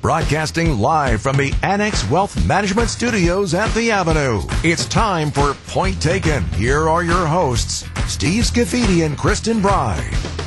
Broadcasting live from the Annex Wealth Management Studios at the Avenue. It's time for Point Taken. Here are your hosts, Steve Scafidi and Kristen Bride.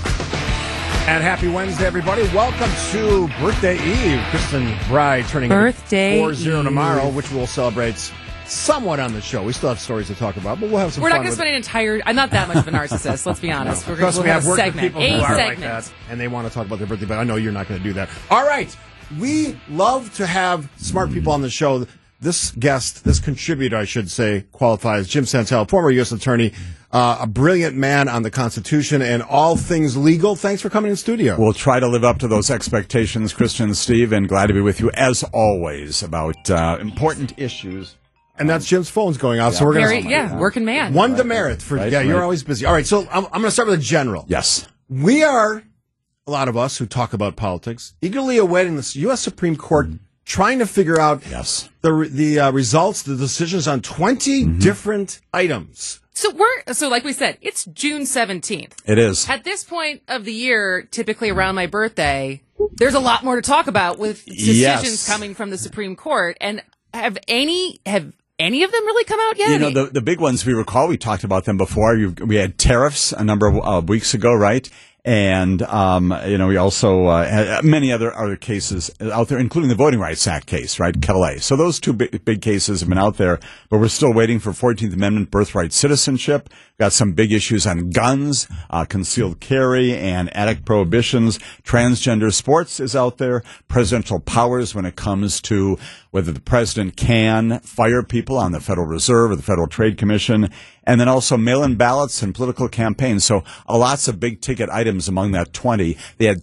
And happy Wednesday, everybody. Welcome to Birthday Eve. Kristen Bride turning 40 tomorrow, which we'll celebrate somewhat on the show. We still have stories to talk about, but we'll have some fun. We're not going to spend an entire... I'm not that much of a narcissist, let's be honest. No. Trust me, I've worked with people who are like segment. that, and they want to talk about their birthday, but I know you're not going to do that. All right. We love to have smart people on the show. This guest, this contributor, I should say, qualifies. Jim Santel, former U.S. attorney, a brilliant man on the Constitution and all things legal. Thanks for coming in studio. We'll try to live up to those expectations, Christian and Steve, and glad to be with you, as always, about important issues. And that's Jim's phone's going off, so we're going to... working man. One demerit for... Right, you're always busy. All right, so I'm going to start with a general. Yes. We are... a lot of us who talk about politics, eagerly awaiting the U.S. Supreme Court trying to figure out the results, the decisions on 20 different items. So like we said, it's June 17th. It is. At this point of the year, typically around my birthday, there's a lot more to talk about with decisions coming from the Supreme Court. And have any of them really come out yet? You know, the big ones we recall, we talked about them before. We had tariffs a number of weeks ago, right? And, we also had many other cases out there, including the Voting Rights Act case, right, Calais. So those two big cases have been out there, but we're still waiting for 14th Amendment birthright citizenship. Got some big issues on guns, concealed carry, and addict prohibitions. Transgender sports is out there. Presidential powers when it comes to whether the president can fire people on the Federal Reserve or the Federal Trade Commission. And then also mail-in ballots and political campaigns. So lots of big-ticket items among that 20. They had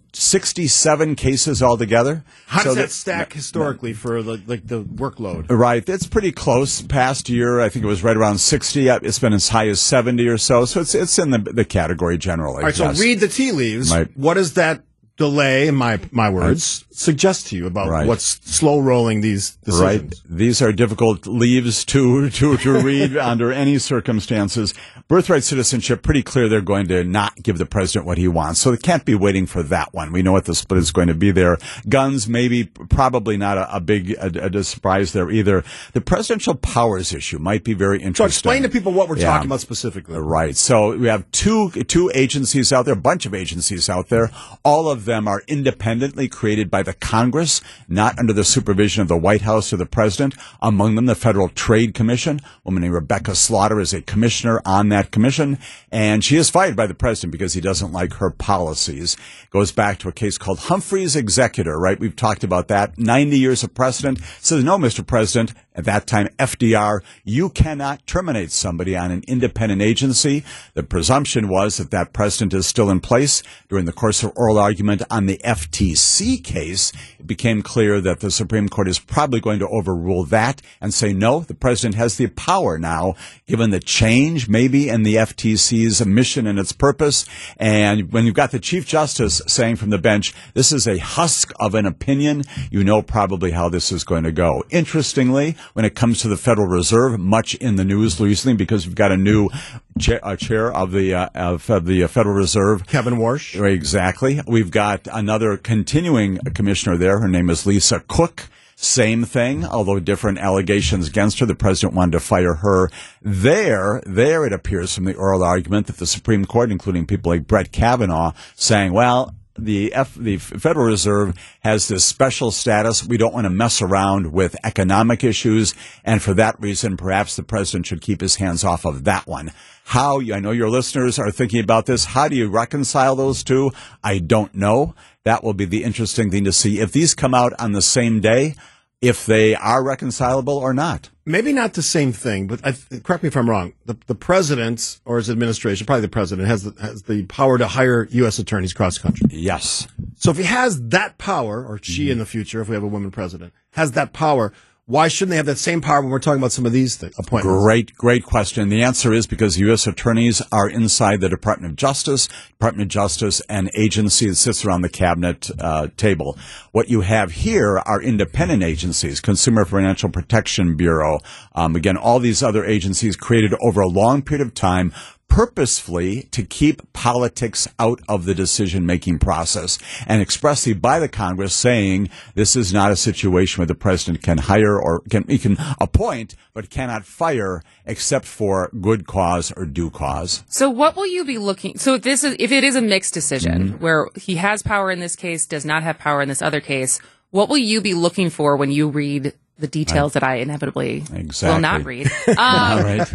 67 cases altogether. How does that stack historically for the workload? Right. It's pretty close. Past year, I think it was right around 60. It's been as high as 70 or so. So it's in the category generally. All right, so read the tea leaves. What does that delay, in my words, suggest to you about what's slow rolling these decisions? Right. These are difficult leaves to read under any circumstances. Birthright citizenship, pretty clear they're going to not give the president what he wants. So they can't be waiting for that one. We know what the split is going to be there. Guns, probably not a big surprise there either. The presidential powers issue might be very interesting. So explain to people what we're talking about specifically. Right. So we have two agencies out there, a bunch of agencies out there. All of them are independently created by the Congress, not under the supervision of the White House or the president. Among them, the Federal Trade Commission. A woman named Rebecca Slaughter is a commissioner on that commission, and she is fired by the president because he doesn't like her policies. Goes back to a case called Humphrey's Executor, right? We've talked about that. 90 years of precedent. Says, no, Mr. President, at that time, FDR, you cannot terminate somebody on an independent agency. The presumption was that president is still in place. During the course of oral argument on the FTC case, it became clear that the Supreme Court is probably going to overrule that and say, no, the president has the power now, given the change maybe in the FTC's mission and its purpose. And when you've got the Chief Justice saying from the bench, this is a husk of an opinion, you know probably how this is going to go. Interestingly, when it comes to the Federal Reserve, much in the news recently because we've got a new chair of the Federal Reserve. Kevin Warsh. Exactly. We've got another continuing commissioner there. Her name is Lisa Cook. Same thing, although different allegations against her. The president wanted to fire her. There it appears from the oral argument that the Supreme Court, including people like Brett Kavanaugh, saying, well, the Federal Reserve has this special status. We don't want to mess around with economic issues, and for that reason, perhaps the president should keep his hands off of that one. How, I know your listeners are thinking about this. How do you reconcile those two? I don't know. That will be the interesting thing to see if these come out on the same day, if they are reconcilable or not. Maybe not the same thing, but correct me if I'm wrong. The president or his administration, probably the president, has the power to hire U.S. attorneys across the country. Yes. So if he has that power, or she in the future, if we have a woman president, has that power, why shouldn't they have that same power when we're talking about some of these appointments? Great question. The answer is because U.S. attorneys are inside the Department of Justice and agency that sits around the cabinet table. What you have here are independent agencies, Consumer Financial Protection Bureau, again, all these other agencies created over a long period of time, purposefully to keep politics out of the decision-making process and expressly by the Congress saying this is not a situation where the president can hire or he can appoint but cannot fire except for good cause or due cause. So what will you be looking? So if it is a mixed decision where he has power in this case, does not have power in this other case, what will you be looking for when you read the details that I inevitably will not read? All right.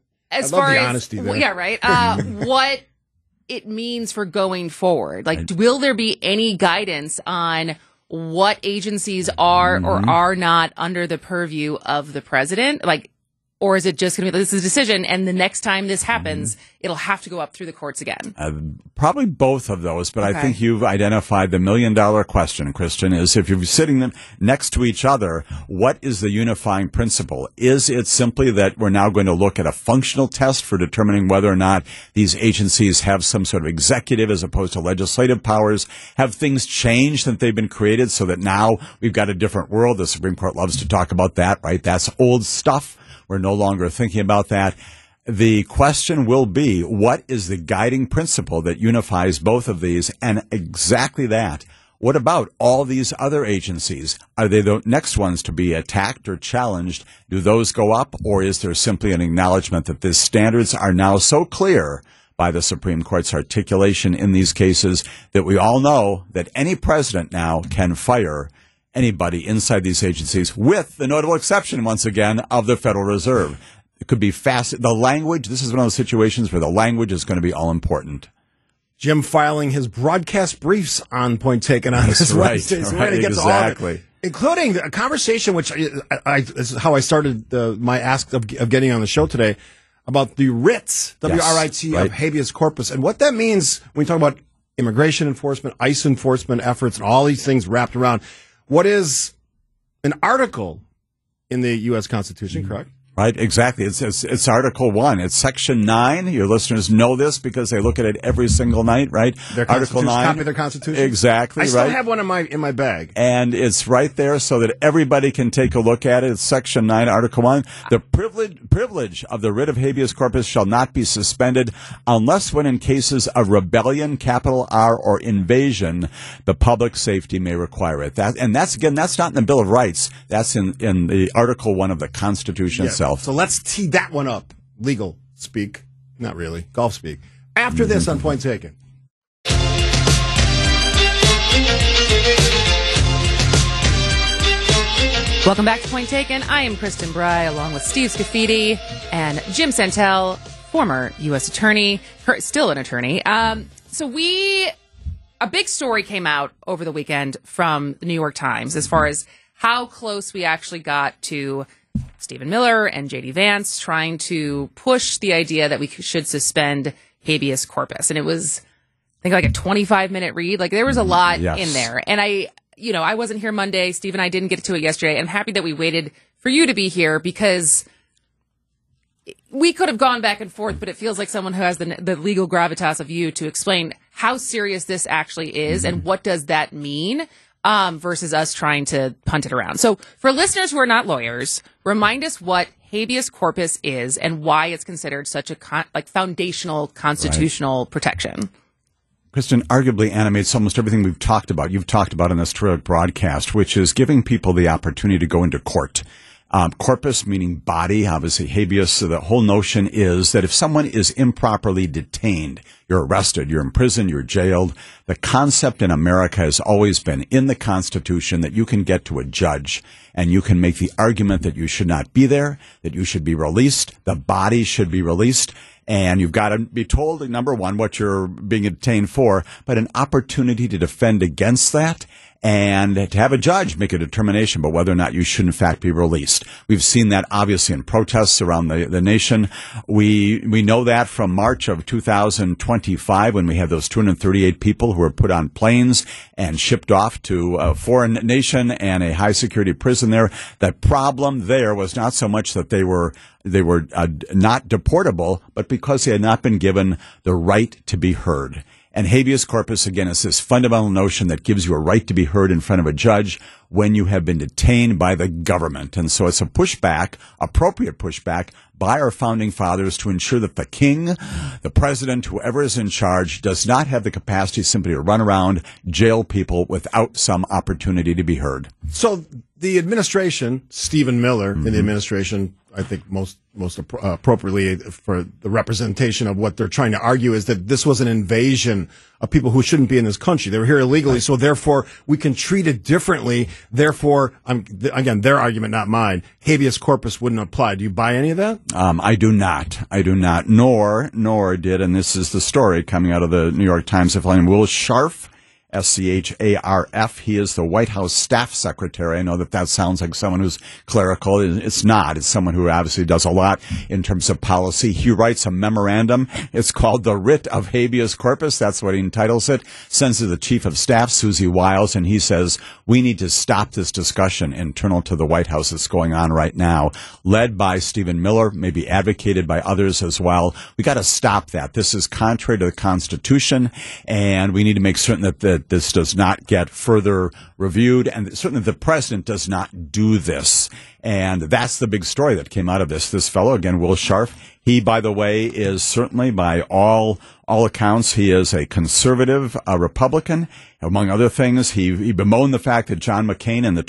As I love far the as honesty there. yeah, right. What it means for going forward, like, will there be any guidance on what agencies are or are not under the purview of the president? Like, or is it just going to be this is a decision, and the next time this happens, it'll have to go up through the courts again? Probably both of those, but I think you've identified the million-dollar question, Kristen, is if you're sitting them next to each other, what is the unifying principle? Is it simply that we're now going to look at a functional test for determining whether or not these agencies have some sort of executive as opposed to legislative powers? Have things changed since they've been created so that now we've got a different world? The Supreme Court loves to talk about that, right? That's old stuff. We're no longer thinking about that. The question will be, what is the guiding principle that unifies both of these? And exactly that. What about all these other agencies? Are they the next ones to be attacked or challenged? Do those go up? Or is there simply an acknowledgement that the standards are now so clear by the Supreme Court's articulation in these cases that we all know that any president now can fire anybody inside these agencies, with the notable exception, once again, of the Federal Reserve. It could be fast. The language, this is one of those situations where the language is going to be all important. Jim filing his broadcast briefs on Point Taken on this Wednesday. So we're going to get to all of it, including a conversation, which is how I started my ask of getting on the show today, about the writs, W-R-I-T, of habeas corpus, and what that means when we talk about immigration enforcement, ICE enforcement efforts, and all these things wrapped around what is an article in the U.S. Constitution, correct? Right, exactly. It's Article 1. It's Section 9. Your listeners know this because they look at it every single night, right? Article 9. Copy of their Constitution? Exactly, I still have one in my bag. And it's right there so that everybody can take a look at it. It's Section 9, Article 1. The privilege of the writ of habeas corpus shall not be suspended unless when in cases of rebellion, capital R, or invasion, the public safety may require it. That's not in the Bill of Rights. That's in the Article 1 of the Constitution itself. So let's tee that one up. Legal speak. Not really. Golf speak. After this on Point Taken. Welcome back to Point Taken. I am Kristen Bry, along with Steve Scafidi and Jim Santel, former U.S. attorney, still an attorney. So a big story came out over the weekend from the New York Times as far as how close we actually got to Stephen Miller and J.D. Vance trying to push the idea that we should suspend habeas corpus. And it was, I think, like a 25-minute read. Like, there was a lot in there. And I wasn't here Monday. Steve and I didn't get to it yesterday. I'm happy that we waited for you to be here because we could have gone back and forth, but it feels like someone who has the legal gravitas of you to explain how serious this actually is and what does that mean. Versus us trying to punt it around. So for listeners who are not lawyers, remind us what habeas corpus is and why it's considered such a foundational constitutional protection. Kristen, arguably animates almost everything you've talked about in this terrific broadcast, which is giving people the opportunity to go into court. Corpus meaning body, obviously habeas. So the whole notion is that if someone is improperly detained, you're arrested, you're in prison, you're jailed. The concept in America has always been in the Constitution that you can get to a judge and you can make the argument that you should not be there, that you should be released, the body should be released. And you've got to be told, number one, what you're being detained for, but an opportunity to defend against that and to have a judge make a determination about whether or not you should, in fact, be released. We've seen that, obviously, in protests around the nation. We know that from March of 2025 when we had those 238 people who were put on planes and shipped off to a foreign nation and a high-security prison there. The problem there was not so much that they were not deportable, but because they had not been given the right to be heard. And habeas corpus, again, is this fundamental notion that gives you a right to be heard in front of a judge when you have been detained by the government. And so it's a pushback, appropriate pushback, by our founding fathers to ensure that the king, the president, whoever is in charge, does not have the capacity simply to run around, jail people without some opportunity to be heard. So the administration, Stephen Miller in the administration, I think most appropriately for the representation of what they're trying to argue is that this was an invasion of people who shouldn't be in this country. They were here illegally, so therefore we can treat it differently. Therefore, again, their argument, not mine, habeas corpus wouldn't apply. Do you buy any of that? I do not. Nor did, and this is the story coming out of the New York Times, Will Scharf, Scharf. He is the White House staff secretary. I know that sounds like someone who's clerical. It's not. It's someone who obviously does a lot in terms of policy. He writes a memorandum. It's called The Writ of Habeas Corpus. That's what he entitles it. Sends to the chief of staff, Susie Wiles, and he says, we need to stop this discussion internal to the White House that's going on right now, led by Stephen Miller, maybe advocated by others as well. We got to stop that. This is contrary to the Constitution, and we need to make certain that this does not get further reviewed, and certainly the president does not do this. And that's the big story that came out of this. This fellow, again, Will Scharf, he, by the way, is certainly, by all accounts, he is a conservative Republican. Among other things, he bemoaned the fact that John McCain in the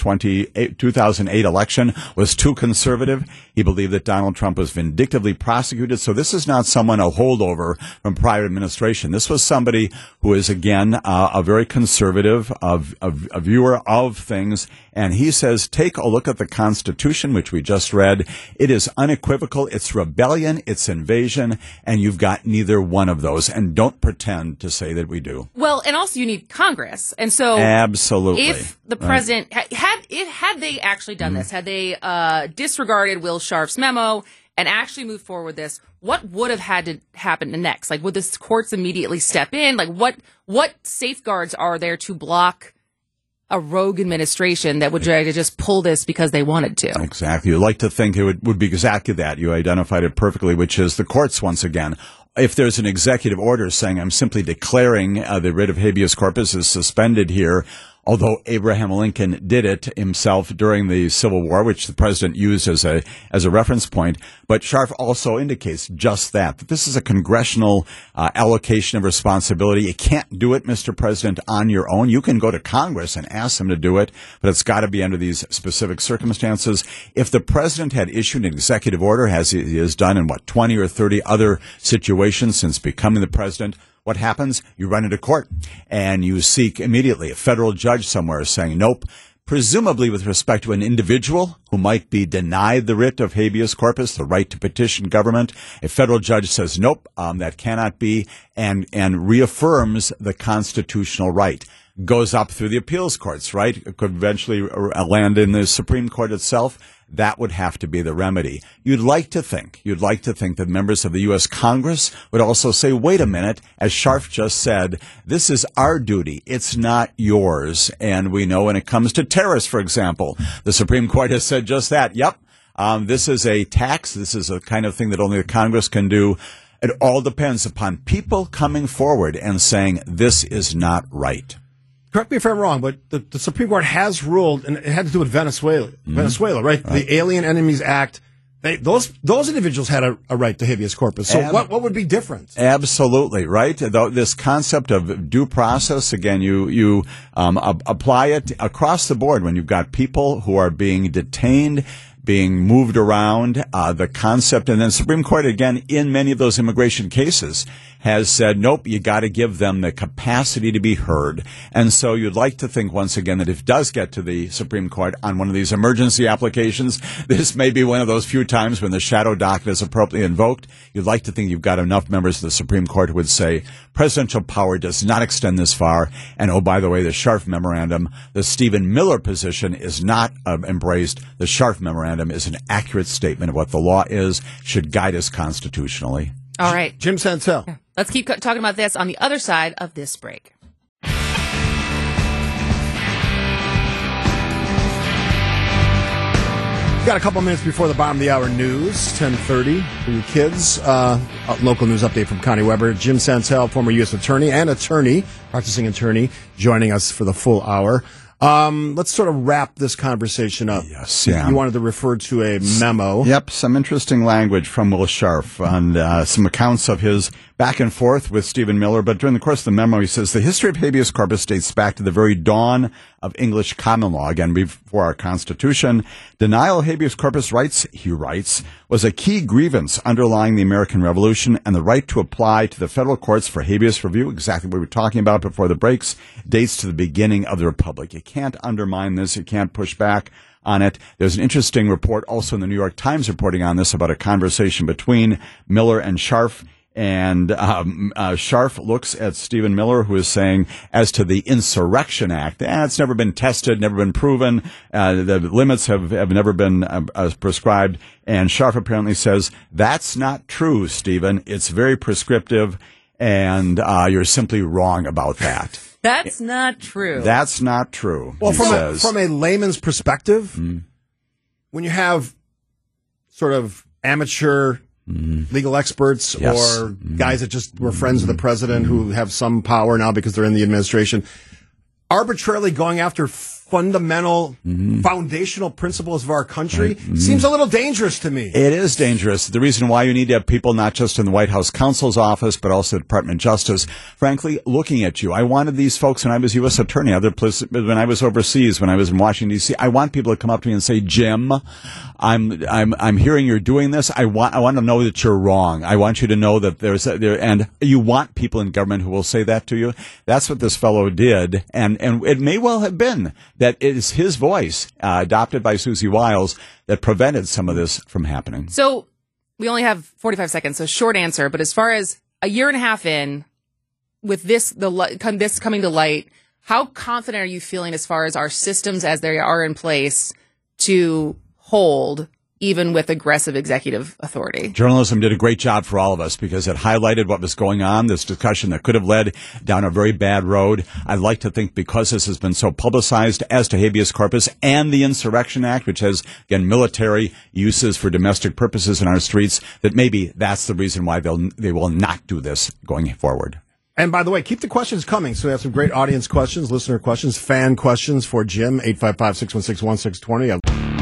2008 election was too conservative. He believed that Donald Trump was vindictively prosecuted. So this is not someone, a holdover from prior administration. This was somebody who is, again, a very conservative, a viewer of things. And he says, take a look at the Constitution, which we just read. It is unequivocal. It's rebellion. It's invasion. And you've got neither one of those. And don't pretend to say that we do. Well, and also you need Congress. And so absolutely, if the president had they actually done this, had they disregarded Will Scharf's memo and actually moved forward with this, what would have had to happen next? Like, would the courts immediately step in? Like, what safeguards are there to block a rogue administration that would try to just pull this because they wanted to? Exactly. You'd like to think it would be exactly that. You identified it perfectly, which is the courts once again. If there's an executive order saying I'm simply declaring the writ of habeas corpus is suspended here, although Abraham Lincoln did it himself during the Civil War, which the president used as a reference point. But Scharf also indicates just that this is a congressional allocation of responsibility. You can't do it, Mr. President, on your own. You can go to Congress and ask them to do it, but it's got to be under these specific circumstances. If the president had issued an executive order, as he has done in 20 or 30 other situations since becoming the president, what happens? You run into court and you seek immediately a federal judge somewhere saying nope, presumably with respect to an individual who might be denied the writ of habeas corpus, the right to petition government. A federal judge says nope, that cannot be, and reaffirms the constitutional right. Goes up through the appeals courts, right? It could eventually land in the Supreme Court itself. That would have to be the remedy. You'd like to think that members of the U.S. Congress would also say, wait a minute, as Scharf just said, this is our duty. It's not yours. And we know when it comes to terrorists, for example, the Supreme Court has said just that. Yep. This is a tax. This is a kind of thing that only the Congress can do. It all depends upon people coming forward and saying this is not right. Correct me if I'm wrong, but the Supreme Court has ruled, and it had to do with Venezuela. Venezuela, right? The Alien Enemies Act. Those individuals had a right to habeas corpus. So what would be different? Absolutely, right? This concept of due process, again, you apply it across the board when you've got people who are being detained, being moved around, the concept, and then Supreme Court, again, in many of those immigration cases, has said, nope, you got to give them the capacity to be heard. And so you'd like to think, once again, that if it does get to the Supreme Court on one of these emergency applications, this may be one of those few times when the shadow docket is appropriately invoked. You'd like to think you've got enough members of the Supreme Court who would say, presidential power does not extend this far. And, oh, by the way, the Scharf memorandum, the Stephen Miller position is not embraced. The Scharf memorandum is an accurate statement of what the law is, should guide us constitutionally. All right. Jim Santel. Yeah. Let's keep talking about this on the other side of this break. Got a couple minutes before the bottom of the hour news, 10:30 for you kids. Local news update from Connie Weber. Jim Santel, former U.S. attorney and practicing attorney, joining us for the full hour. Let's sort of wrap this conversation up. Yes, yeah. You wanted to refer to a memo. Yep, some interesting language from Will Scharf and some accounts of his back and forth with Stephen Miller. But during the course of the memo, he says the history of habeas corpus dates back to the very dawn of English common law, again, before our Constitution. Denial of habeas corpus rights, he writes, was a key grievance underlying the American Revolution, and the right to apply to the federal courts for habeas review, exactly what we were talking about before the breaks, dates to the beginning of the Republic. You can't undermine this. You can't push back on it. There's an interesting report also in the New York Times reporting on this about a conversation between Miller and Scharf. And Scharf looks at Stephen Miller, who is saying, as to the Insurrection Act, it's never been tested, never been proven. The limits have never been prescribed. And Scharf apparently says, that's not true, Stephen. It's very prescriptive, and you're simply wrong about that. That's not true. That's not true. Well, from a layman's perspective, when you have sort of amateur legal experts or guys that just were friends of the president who have some power now because they're in the administration, arbitrarily going after fundamental, foundational principles of our country seems a little dangerous to me. It is dangerous. The reason why you need to have people not just in the White House counsel's office, but also the Department of Justice, frankly, looking at you. I wanted these folks when I was U.S. attorney, other places, when I was overseas, when I was in Washington, D.C. I want people to come up to me and say, Jim, I'm hearing you're doing this. I want to know that you're wrong. I want you to know that and you want people in government who will say that to you. That's what this fellow did, and it may well have been that it is his voice, adopted by Susie Wiles, that prevented some of this from happening. So we only have 45 seconds, so short answer. But as far as a year and a half in, with this coming to light, how confident are you feeling as far as our systems as they are in place to hold, even with aggressive executive authority? Journalism did a great job for all of us because it highlighted what was going on, this discussion that could have led down a very bad road. I'd like to think because this has been so publicized as to habeas corpus and the Insurrection Act, which has, again, military uses for domestic purposes in our streets, that maybe that's the reason why they will not do this going forward. And by the way, keep the questions coming. So we have some great audience questions, listener questions, fan questions for Jim, 855-616-1620.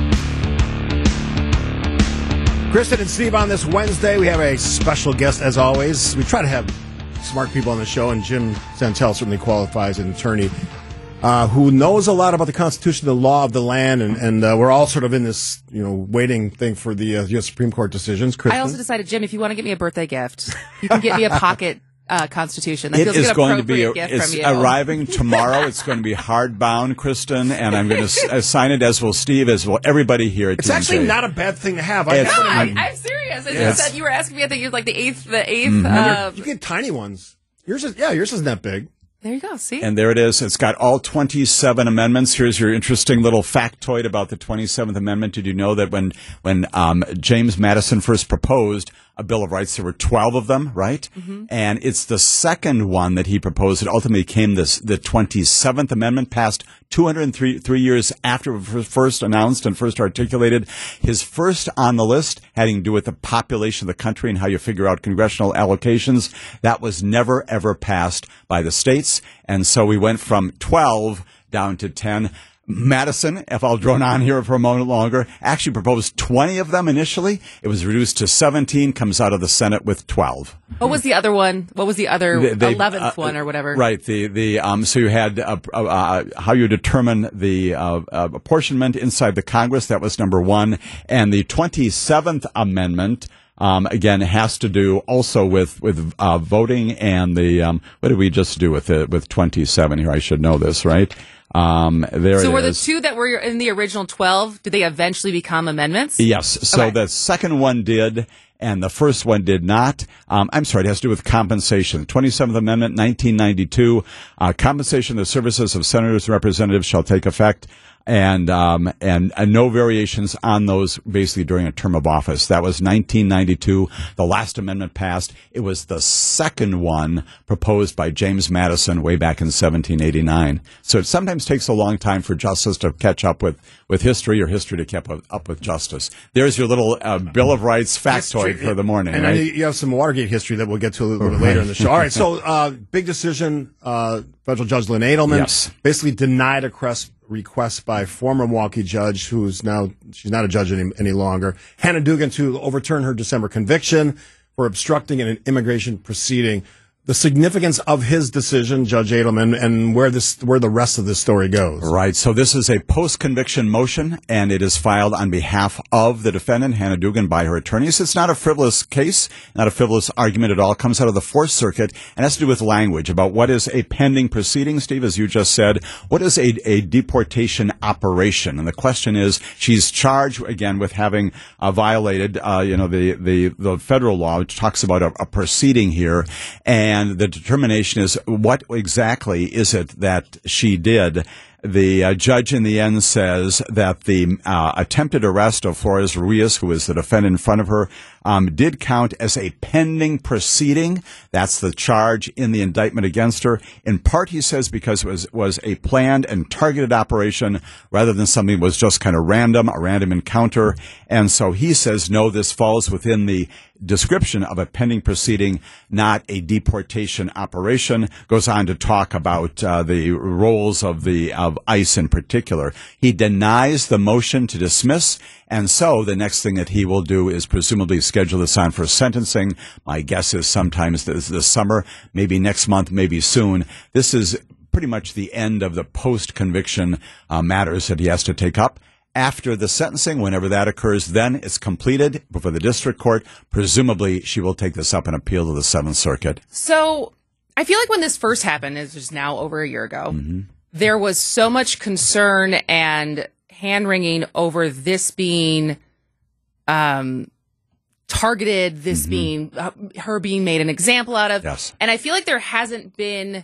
Kristen and Steve on this Wednesday. We have a special guest, as always. We try to have smart people on the show, and Jim Santel certainly qualifies as an attorney who knows a lot about the Constitution, the law of the land, and we're all sort of in this, waiting thing for the U.S. Supreme Court decisions. Kristen? I also decided, Jim, if you want to get me a birthday gift, you can get me a pocket Constitution. That it feels is like an going to be. gift It's from you. arriving tomorrow. It's going to be hardbound, Kristen, and I'm going to sign it, as will Steve, as will everybody here at It's TNJ. actually not a bad thing to have. I'm serious. I just said you were asking me. I think you're like the eighth. You get tiny ones. Yours isn't that big. There you go. See? And there it is. It's got all 27 amendments. Here's your interesting little factoid about the 27th Amendment. Did you know that when James Madison first proposed a Bill of Rights, there were 12 of them, right? Mm-hmm. And it's the second one that he proposed that ultimately became the 27th Amendment, passed 203 years after it was first announced and first articulated. His first on the list having to do with the population of the country and how you figure out congressional allocations. That was never, ever passed by the states. And so we went from 12 down to 10. Madison, if I'll drone on here for a moment longer, actually proposed 20 of them initially. It was reduced to 17, comes out of the Senate with 12. What was the other one? What was the other 11th one or whatever? Right. So you had how you determine the apportionment inside the Congress. That was number one. And the 27th Amendment, again, has to do also with voting and the what did we just do with 27 here? I should know this, right? So were the two that were in the original 12, did they eventually become amendments? Yes. So okay. The second one did, and the first one did not. I'm sorry, it has to do with compensation. 27th Amendment, 1992. Compensation of the services of senators and representatives shall take effect and no variations on those basically during a term of office. That was 1992. The last amendment passed. It was the second one proposed by James Madison way back in 1789. So it sometimes takes a long time for justice to catch up with history, or history to catch up with justice. There's your little Bill of Rights factoid for the morning. And right? you have some Watergate history that we'll get to a little bit later in the show. All right, so big decision. Federal Judge Lynn Edelman basically denied a request by former Milwaukee judge, she's not a judge any longer, Hannah Dugan, to overturn her December conviction for obstructing an immigration proceeding. The significance of his decision, Judge Edelman, and where the rest of this story goes. Right. So this is a post-conviction motion, and it is filed on behalf of the defendant, Hannah Dugan, by her attorneys. It's not a frivolous case, not a frivolous argument at all. It comes out of the Fourth Circuit, and has to do with language about what is a pending proceeding, Steve, as you just said. What is a deportation operation? And the question is, she's charged, again, with having violated, the federal law, which talks about a proceeding here, and the determination is what exactly is it that she did. The judge in the end says that the attempted arrest of Flores Ruiz, who is the defendant in front of her, did count as a pending proceeding. That's the charge in the indictment against her. In part, he says, because it was a planned and targeted operation rather than something that was just kind of a random encounter. And so he says, no, this falls within the description of a pending proceeding, not a deportation operation. Goes on to talk about the roles of ICE in particular. He denies the motion to dismiss, and so the next thing that he will do is presumably schedule this on for sentencing. My guess is sometimes this summer, maybe next month, maybe soon. This is pretty much the end of the post-conviction matters that he has to take up. After the sentencing, whenever that occurs, then it's completed before the district court. Presumably, she will take this up and appeal to the Seventh Circuit. So I feel like when this first happened, it was now over a year ago, there was so much concern and hand-wringing over this being targeted, this being her being made an example out of. Yes. And I feel like there hasn't been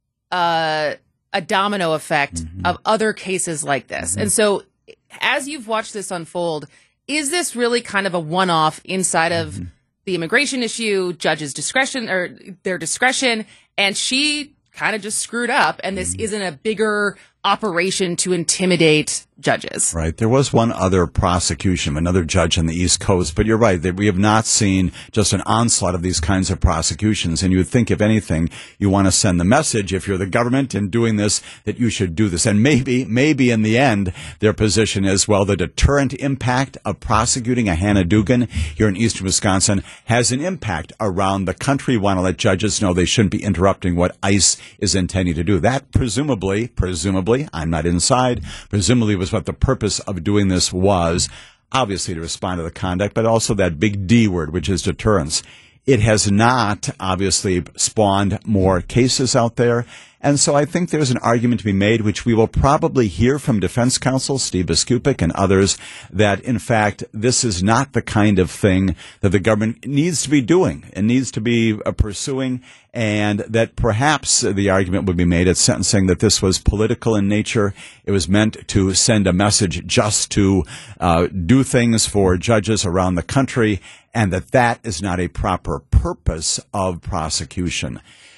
a domino effect of other cases like this. And so as you've watched this unfold, is this really kind of a one-off inside of the immigration issue, judge's discretion or their discretion, and she kind of just screwed up, and this isn't a bigger operation to intimidate judges? Right. There was one other prosecution, another judge on the East Coast, but you're right, that we have not seen just an onslaught of these kinds of prosecutions. And you would think, if anything, you want to send the message, if you're the government in doing this, that you should do this. And maybe in the end, their position is, well, the deterrent impact of prosecuting a Hannah Dugan here in eastern Wisconsin has an impact around the country. We want to let judges know they shouldn't be interrupting what ICE is intending to do. That presumably, I'm not inside, presumably was what the purpose of doing this was, obviously to respond to the conduct, but also that big D word, which is deterrence. It has not, obviously, spawned more cases out there. And so I think there's an argument to be made, which we will probably hear from defense counsel Steve Biskupik and others, that, in fact, this is not the kind of thing that the government needs to be doing and needs to be pursuing, and that perhaps the argument would be made at sentencing that this was political in nature. It was meant to send a message just to do things for judges around the country, and that is not a proper purpose of prosecution.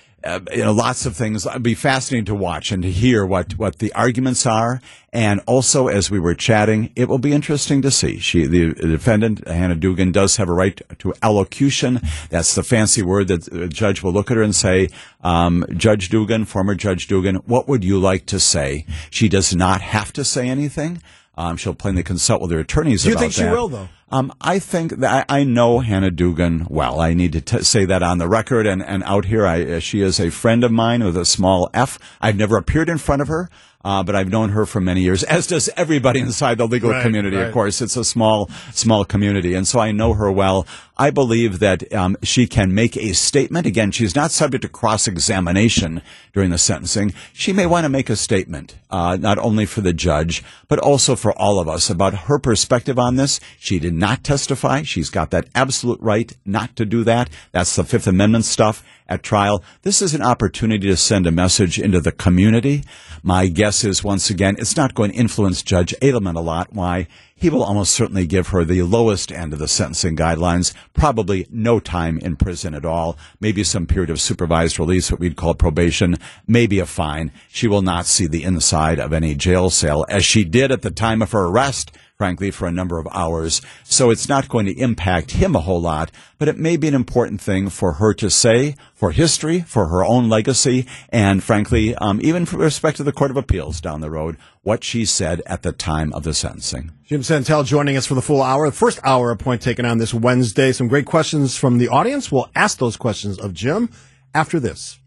Lots of things. It'd be fascinating to watch and to hear what the arguments are. And also, as we were chatting, it will be interesting to see. The defendant, Hannah Dugan, does have a right to elocution. That's the fancy word that the judge will look at her and say, Judge Dugan, former Judge Dugan, what would you like to say? She does not have to say anything. She'll plainly consult with her attorneys about that. Do you think she will, though? I think that I know Hannah Dugan well. I need to say that on the record and out here. She is a friend of mine with a small F. I've never appeared in front of her, but I've known her for many years, as does everybody inside the legal community. Right. Of course, it's a small community, and so I know her well. I believe that she can make a statement. Again, she's not subject to cross-examination during the sentencing. She may want to make a statement, not only for the judge, but also for all of us about her perspective on this. She did not testify. She's got that absolute right not to do that. That's the Fifth Amendment stuff at trial. This is an opportunity to send a message into the community. My guess is, once again, it's not going to influence Judge Edelman a lot. Why? He will almost certainly give her the lowest end of the sentencing guidelines, probably no time in prison at all, maybe some period of supervised release, what we'd call probation, maybe a fine. She will not see the inside of any jail cell, as she did at the time of her arrest, frankly, for a number of hours. So it's not going to impact him a whole lot, but it may be an important thing for her to say, for history, for her own legacy, and frankly, even with respect to the Court of Appeals down the road, what she said at the time of the sentencing. Jim Santel joining us for the full hour, the first hour of Point Taken on this Wednesday. Some great questions from the audience. We'll ask those questions of Jim after this.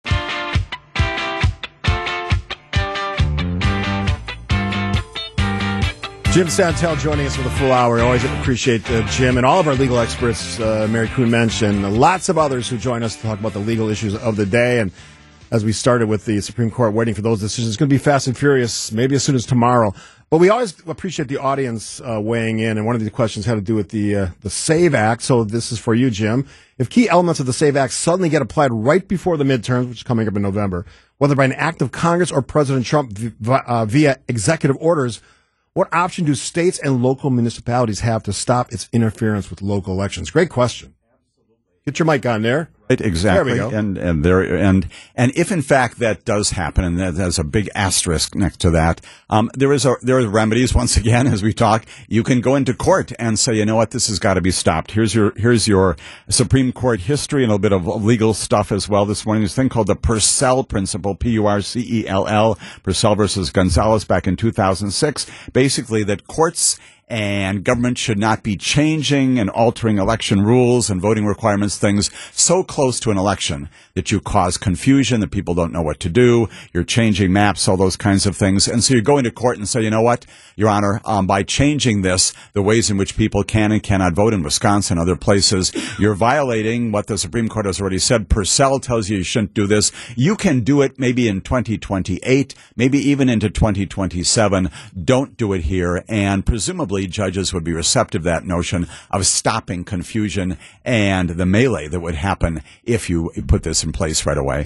Jim Santel joining us for the full hour. I always appreciate Jim and all of our legal experts, Mary Kuhn Mensch, and lots of others who join us to talk about the legal issues of the day. And as we started with the Supreme Court waiting for those decisions, it's going to be fast and furious, maybe as soon as tomorrow. But we always appreciate the audience weighing in, and one of the questions had to do with the SAVE Act. So this is for you, Jim. If key elements of the SAVE Act suddenly get applied right before the midterms, which is coming up in November, whether by an act of Congress or President Trump via executive orders, what option do states and local municipalities have to stop its interference with local elections? Great question. Get your mic on there. Right, exactly. There we go. And if in fact that does happen, and there's a big asterisk next to that, there are remedies. Once again, as we talk, you can go into court and say, you know what, this has got to be stopped. Here's your Supreme Court history and a little bit of legal stuff as well. This morning, this thing called the Purcell Principle, Purcell, Purcell versus Gonzalez back in 2006. Basically, that courts and government should not be changing and altering election rules and voting requirements, things so close to an election that you cause confusion, that people don't know what to do, you're changing maps, all those kinds of things. And so you go into court and say, you know what, Your Honor, by changing this, the ways in which people can and cannot vote in Wisconsin and other places, you're violating what the Supreme Court has already said. Purcell tells you shouldn't do this. You can do it maybe in 2028, maybe even into 2027. Don't do it here. And presumably judges would be receptive to that notion of stopping confusion and the melee that would happen if you put this in place right away.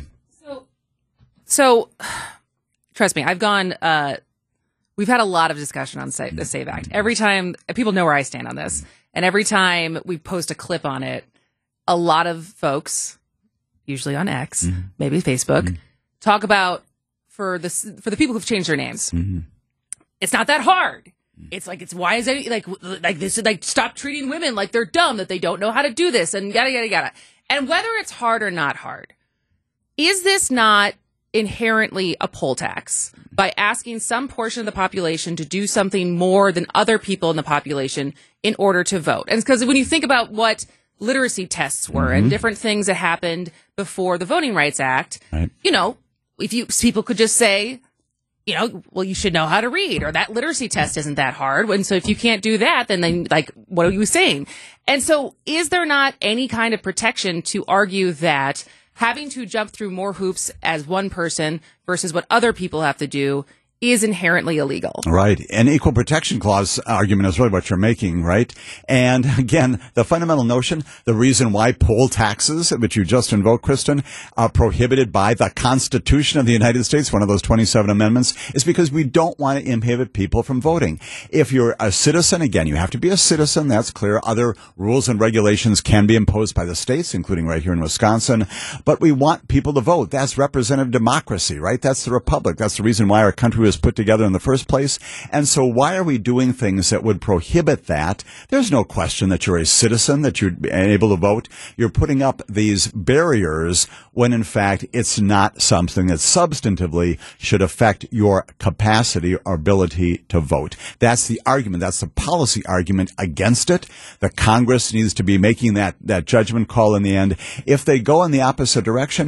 So trust me, I've gone, we've had a lot of discussion on the SAVE Act. Every time, people know where I stand on this, and every time we post a clip on it, a lot of folks, usually on X, maybe Facebook, talk about for the people who've changed their names. It's not that hard. It's like, why is it like this is like, stop treating women like they're dumb, that they don't know how to do this, and yada, yada, yada. And whether it's hard or not hard, is this not inherently a poll tax by asking some portion of the population to do something more than other people in the population in order to vote? And because when you think about what literacy tests were and different things that happened before the Voting Rights Act, right, you know, people could just say, you know, well, you should know how to read, or that literacy test isn't that hard. And so if you can't do that, then like, what are you saying? And so is there not any kind of protection to argue that having to jump through more hoops as one person versus what other people have to do is inherently illegal? Right. An equal protection clause argument is really what you're making, right? And again, the fundamental notion, the reason why poll taxes, which you just invoked, Kristen, are prohibited by the Constitution of the United States, one of those 27 amendments, is because we don't want to inhibit people from voting. If you're a citizen, again, you have to be a citizen, that's clear. Other rules and regulations can be imposed by the states, including right here in Wisconsin. But we want people to vote. That's representative democracy, right? That's the republic. That's the reason why our country was put together in the first place. And so why are we doing things that would prohibit that? There's no question that you're a citizen, that you're able to vote. You're putting up these barriers when in fact it's not something that substantively should affect your capacity or ability to vote. That's the argument. That's the policy argument against it. The Congress needs to be making that judgment call in the end. If they go in the opposite direction,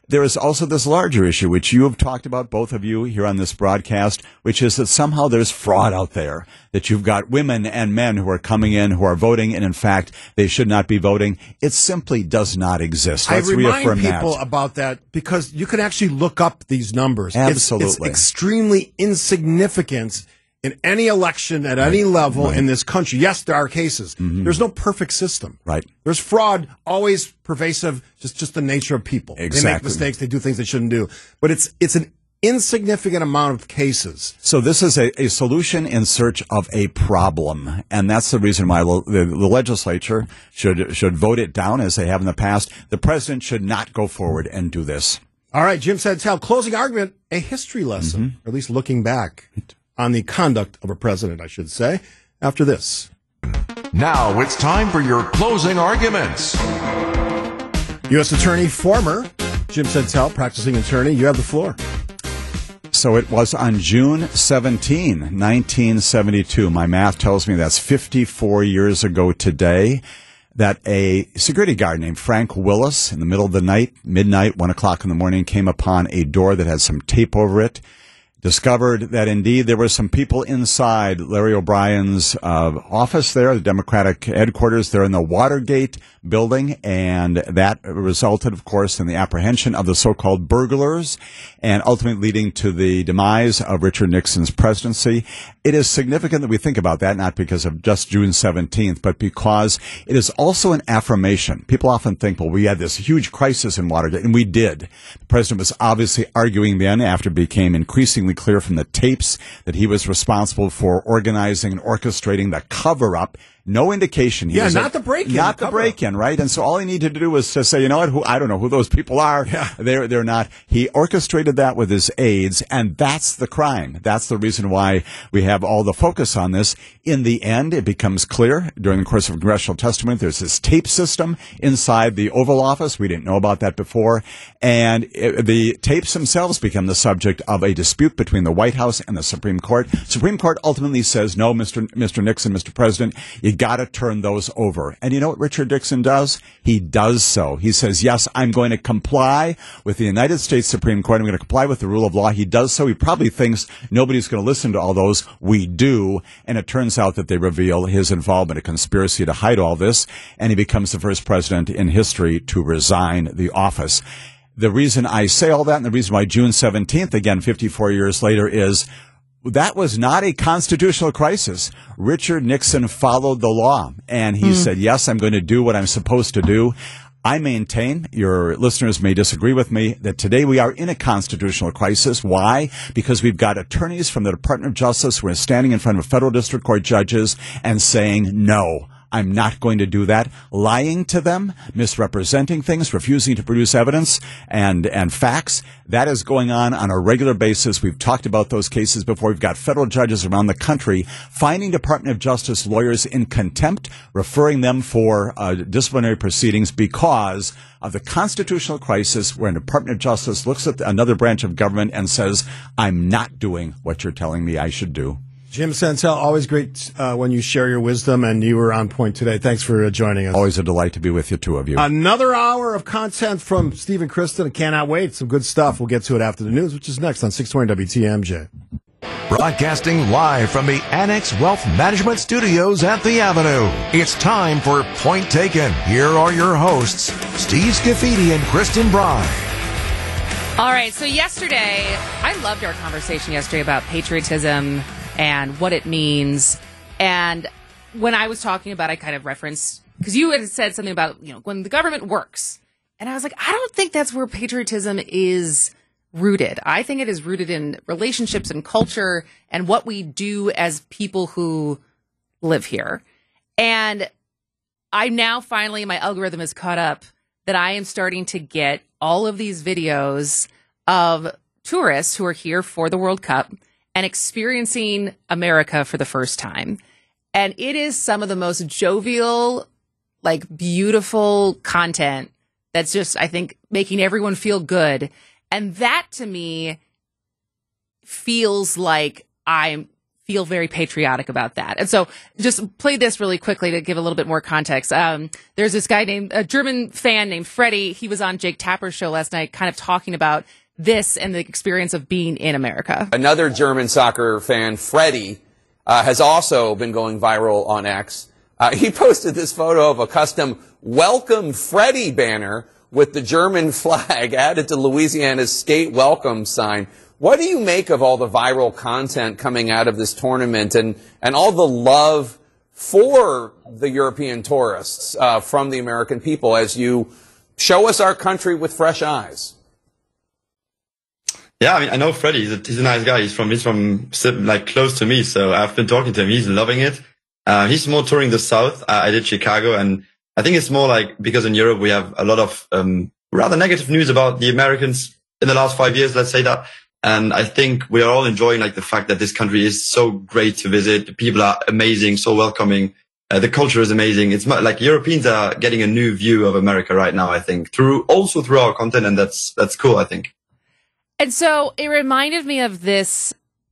there is also this larger issue, which you have talked about, both of you here on this broadcast, which is that somehow there's fraud out there, that you've got women and men who are coming in, who are voting, and in fact, they should not be voting. It simply does not exist. Let's I remind reaffirm people that. about that because you can actually look up these numbers. Absolutely. It's extremely insignificant in any election at any level in this country. Yes, there are cases. There's no perfect system. Right. There's fraud, always pervasive, just the nature of people. Exactly. They make mistakes, they do things they shouldn't do. But it's an insignificant amount of cases. So this is a solution in search of a problem, and that's the reason why the legislature should vote it down as they have in the past. The president should not go forward and do this. All right, Jim Santel, closing argument, a history lesson, or at least looking back on the conduct of a president, I should say, after this. Now it's time for your closing arguments. U.S. Attorney, former Jim Santel, practicing attorney, you have the floor. So it was on June 17, 1972. My math tells me that's 54 years ago today, that a security guard named Frank Willis, in the middle of the night, midnight, 1 o'clock in the morning, came upon a door that had some tape over it, discovered that indeed there were some people inside Larry O'Brien's office there, the Democratic headquarters there in the Watergate building, and that resulted, of course, in the apprehension of the so-called burglars and ultimately leading to the demise of Richard Nixon's presidency. It is significant that we think about that, not because of just June 17th, but because it is also an affirmation. People often think, well, we had this huge crisis in Watergate, and we did. The president was obviously arguing then, after it became increasingly clear from the tapes that he was responsible for organizing and orchestrating the cover-up. No indication. Yeah, not the break-in. Not the break-in, right? And so all he needed to do was to say, you know what, I don't know who those people are. Yeah. They're not. He orchestrated that with his aides, and that's the crime. That's the reason why we have all the focus on this. In the end, it becomes clear during the course of congressional testimony, there's this tape system inside the Oval Office. We didn't know about that before. And the tapes themselves become the subject of a dispute between the White House and the Supreme Court. Supreme Court ultimately says, no, Mr. Nixon, Mr. President, you got to turn those over. And you know what Richard Nixon does? He does so. He says, yes, I'm going to comply with the United States Supreme Court. I'm going to comply with the rule of law. He does so. He probably thinks nobody's going to listen to all those. We do. And it turns out that they reveal his involvement in a conspiracy to hide all this. And he becomes the first president in history to resign the office. The reason I say all that, and the reason why June 17th, again, 54 years later, is that was not a constitutional crisis. Richard Nixon followed the law, and he said, yes, I'm going to do what I'm supposed to do. I maintain, your listeners may disagree with me, that today we are in a constitutional crisis. Why? Because we've got attorneys from the Department of Justice who are standing in front of federal district court judges and saying, no, I'm not going to do that, lying to them, misrepresenting things, refusing to produce evidence and facts. That is going on a regular basis. We've talked about those cases before. We've got federal judges around the country finding Department of Justice lawyers in contempt, referring them for disciplinary proceedings because of the constitutional crisis where the Department of Justice looks at another branch of government and says, I'm not doing what you're telling me I should do. Jim Santel, always great when you share your wisdom, and you were on point today. Thanks for joining us. Always a delight to be with you, two of you. Another hour of content from Steve and Kristen. I cannot wait. Some good stuff. We'll get to it after the news, which is next on 620 WTMJ. Broadcasting live from the Annex Wealth Management Studios at the Avenue. It's time for Point Taken. Here are your hosts, Steve Scafidi and Kristen Bry. All right, so yesterday, I loved our conversation yesterday about patriotism and what it means. And when I was talking about, I kind of referenced, because you had said something about, when the government works. And I was like, I don't think that's where patriotism is rooted. I think it is rooted in relationships and culture and what we do as people who live here. And I now finally, my algorithm is caught up that I am starting to get all of these videos of tourists who are here for the World Cup and experiencing America for the first time. And it is some of the most jovial, beautiful content that's just, I think, making everyone feel good. And that, to me, feels like I feel very patriotic about that. And so just play this really quickly to give a little bit more context. There's this guy a German fan named Freddie. He was on Jake Tapper's show last night kind of talking about this and the experience of being in America. Another German soccer fan, Freddie, has also been going viral on X. He posted this photo of a custom Welcome Freddie banner with the German flag added to Louisiana's state welcome sign. What do you make of all the viral content coming out of this tournament and all the love for the European tourists from the American people as you show us our country with fresh eyes? Yeah, I mean, I know Freddie. He's a nice guy. He's from like close to me, so I've been talking to him. He's loving it. He's more touring the South. I did Chicago, and I think it's more like because in Europe we have a lot of rather negative news about the Americans in the last 5 years. Let's say that. And I think we are all enjoying like the fact that this country is so great to visit. The people are amazing, so welcoming. The culture is amazing. It's like Europeans are getting a new view of America right now, I think, through our content. And that's cool, I think. And so it reminded me of this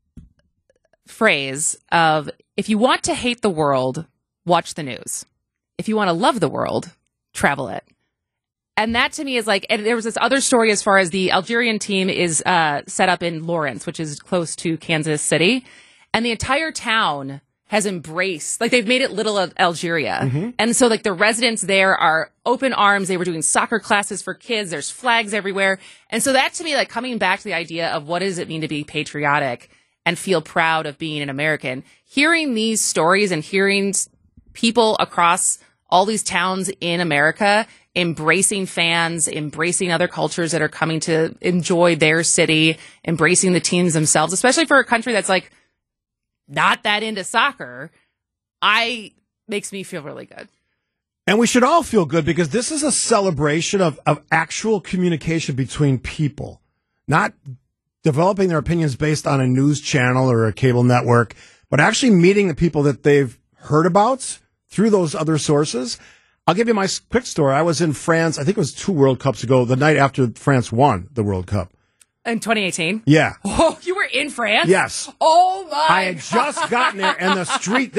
phrase of, if you want to hate the world, watch the news. If you want to love the world, travel it. And that to me is like, and there was this other story as far as the Algerian team is set up in Lawrence, which is close to Kansas City. And the entire town has embraced, like they've made it little Algeria. Mm-hmm. And so like the residents there are open arms. They were doing soccer classes for kids. There's flags everywhere. And so that to me, like coming back to the idea of what does it mean to be patriotic and feel proud of being an American, hearing these stories and hearing people across all these towns in America embracing fans, embracing other cultures that are coming to enjoy their city, embracing the teams themselves, especially for a country that's like not that into soccer, makes me feel really good. And we should all feel good because this is a celebration of actual communication between people, not developing their opinions based on a news channel or a cable network, but actually meeting the people that they've heard about through those other sources. I'll give you my quick story. I was in France, I think it was 2 World Cups ago, the night after France won the World Cup. In 2018? Yeah. Oh, you were in France? Yes. Oh, my I had just gotten there, and the street,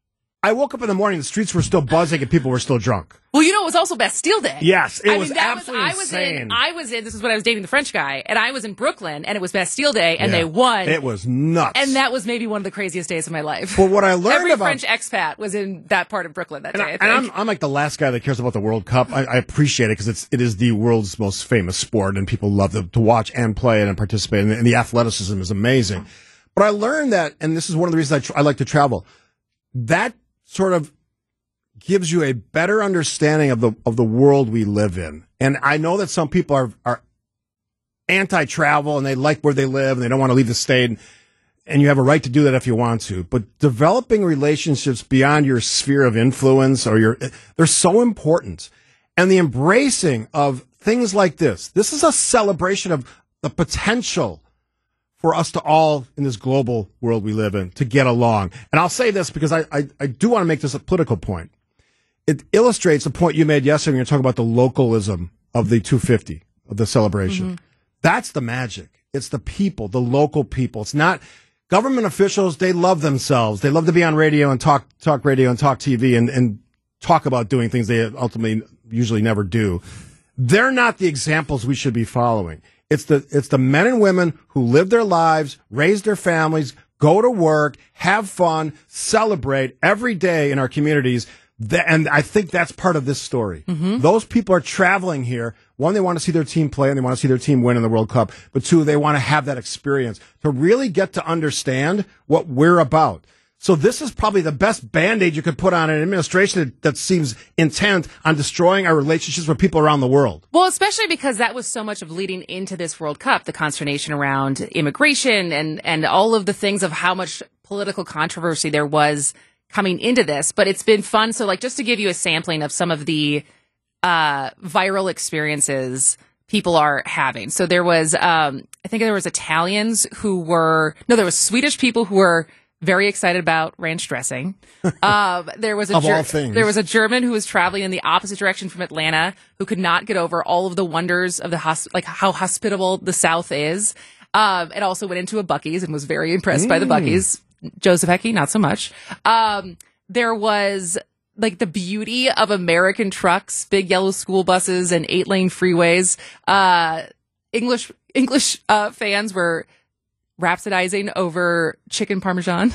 I woke up in the morning, the streets were still buzzing, and people were still drunk. Well, you know, it was also Bastille Day. Yes, it was absolutely insane. I was in, this is when I was dating the French guy, and I was in Brooklyn, and it was Bastille Day, and they won. It was nuts. And that was maybe one of the craziest days of my life. But what I learned Every French expat was in that part of Brooklyn that day, And I'm like the last guy that cares about the World Cup. I appreciate it because it is the world's most famous sport, and people love to watch and play it and participate, and the athleticism is amazing. But I learned that, and this is one of the reasons I like to travel, that sort of gives you a better understanding of the world we live in. And I know that some people are anti-travel and they like where they live and they don't want to leave the state. And you have a right to do that if you want to. But developing relationships beyond your sphere of influence they're so important. And the embracing of things like this is a celebration of the potential for us to all, in this global world we live in, to get along. And I'll say this because I do want to make this a political point. It illustrates the point you made yesterday when you were talking about the localism of the 250, of the celebration. Mm-hmm. That's the magic. It's the people, the local people. It's not government officials. They love themselves. They love to be on radio and talk radio and talk TV and talk about doing things they ultimately usually never do. They're not the examples we should be following. It's the men and women who live their lives, raise their families, go to work, have fun, celebrate every day in our communities. And I think that's part of this story. Mm-hmm. Those people are traveling here. One, they want to see their team play and they want to see their team win in the World Cup. But 2, they want to have that experience to really get to understand what we're about. So this is probably the best Band-Aid you could put on an administration that seems intent on destroying our relationships with people around the world. Well, especially because that was so much of leading into this World Cup, the consternation around immigration and all of the things of how much political controversy there was coming into this. But it's been fun. So like just to give you a sampling of some of the viral experiences people are having. So there was, I think there was Italians there was Swedish people who were very excited about ranch dressing. There was a German who was traveling in the opposite direction from Atlanta who could not get over all of the wonders of how hospitable the South is. And also went into a Buc-ee's and was very impressed by the Buc-ee's. Joseph Hickey, not so much. There was like the beauty of American trucks, big yellow school buses, and 8-lane freeways. English fans were rhapsodizing over chicken parmesan.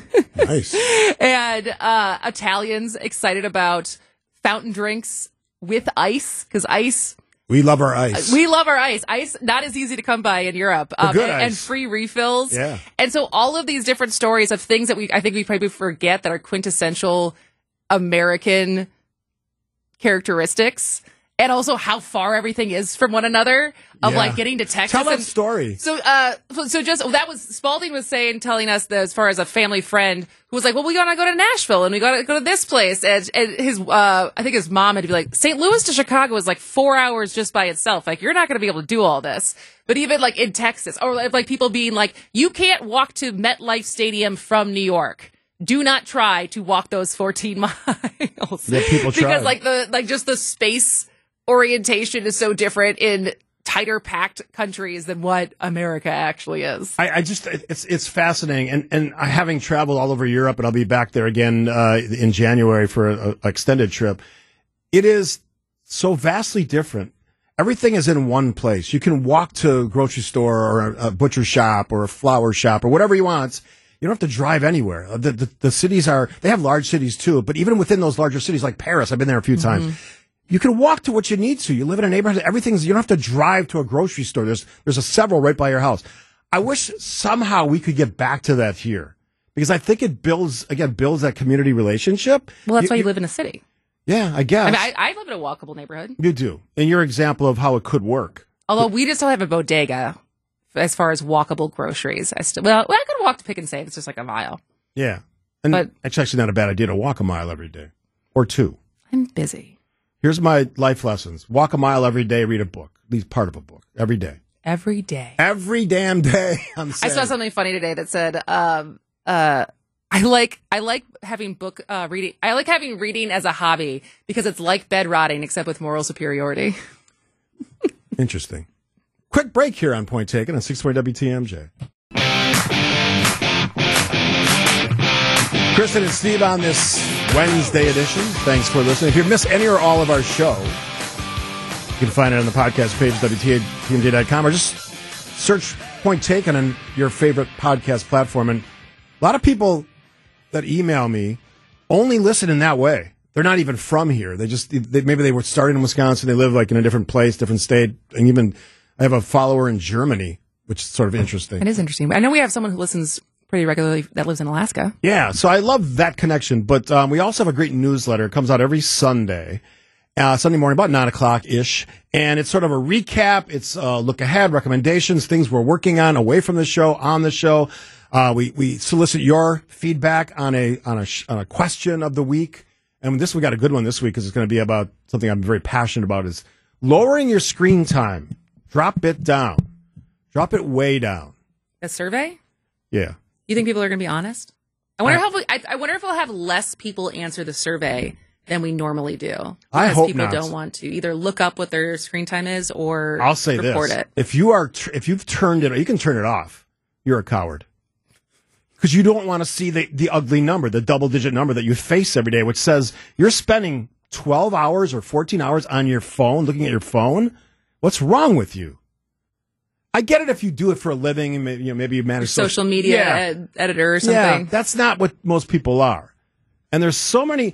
Nice. And Italians excited about fountain drinks with ice, because ice. We love our ice. We love our ice. Ice, not as easy to come by in Europe. Good and ice. free refills. Yeah. And so all of these different stories of things that I think we probably forget that are quintessential American characteristics, and also how far everything is from one another, of like getting to Texas. Tell that story. So just that was Spalding was telling us that as far as a family friend who was like, well, we gotta go to Nashville and we gotta go to this place, and his I think his mom had to be like, St. Louis to Chicago is like 4 hours just by itself. Like, you're not gonna be able to do all this. But even like in Texas, or like people being like, you can't walk to MetLife Stadium from New York. Do not try to walk those 14 miles. Yeah, people try. Because just the space orientation is so different in tighter packed countries than what America actually is. I just, it's fascinating. And having traveled all over Europe, and I'll be back there again in January for an extended trip, it is so vastly different. Everything is in one place. You can walk to a grocery store or a butcher shop or a flower shop or whatever you want. You don't have to drive anywhere. The cities they have large cities too, but even within those larger cities like Paris, I've been there a few times. You can walk to what you need to. You live in a neighborhood. You don't have to drive to a grocery store. There's several right by your house. I wish somehow we could get back to that here, because I think it builds that community relationship. Well, that's why you live in a city. Yeah, I guess. I mean, I live in a walkable neighborhood. You do. And your example of how it could work. Although we just don't have a bodega as far as walkable groceries. I could walk to Pick and Save. It's just like a mile. Yeah. And But- it's actually not a bad idea to walk a mile every day or two. I'm busy. Here's my life lessons. Walk a mile every day, read a book. At least part of a book. Every day. Every day. Every damn day. I saw something funny today that said, I like having book reading. I like having reading as a hobby because it's like bed rotting, except with moral superiority. Interesting. Quick break here on Point Taken on 620 WTMJ. Kristen and Steve on this Wednesday edition. Thanks for listening. If you miss any or all of our show, you can find it on the podcast page, WTMJ.com, or just search Point Taken on your favorite podcast platform. And a lot of people that email me only listen in that way. They're not even from here. Maybe they were starting in Wisconsin. They live like in a different place, different state. And even I have a follower in Germany, which is sort of interesting. It is interesting. I know we have someone who listens pretty regularly that lives in Alaska. Yeah, so I love that connection. But we also have a great newsletter. It comes out every Sunday morning, about 9 o'clock-ish. And it's sort of a recap. It's a look ahead, recommendations, things we're working on away from the show, on the show. We solicit your feedback on a question of the week. And we got a good one this week because it's going to be about something I'm very passionate about, is lowering your screen time. Drop it down. Drop it way down. A survey? Yeah. You think people are going to be honest? I wonder if we'll have less people answer the survey than we normally do. I hope people not. don't want to either look up what their screen time is or I'll say report this. it. If you've turned it, you can turn it off. You're a coward. Because you don't want to see the ugly number, the double-digit number that you face every day, which says you're spending 12 hours or 14 hours on your phone, looking at your phone. What's wrong with you? I get it if you do it for a living and maybe you manage social media editor or something. Yeah, that's not what most people are. And there's so many.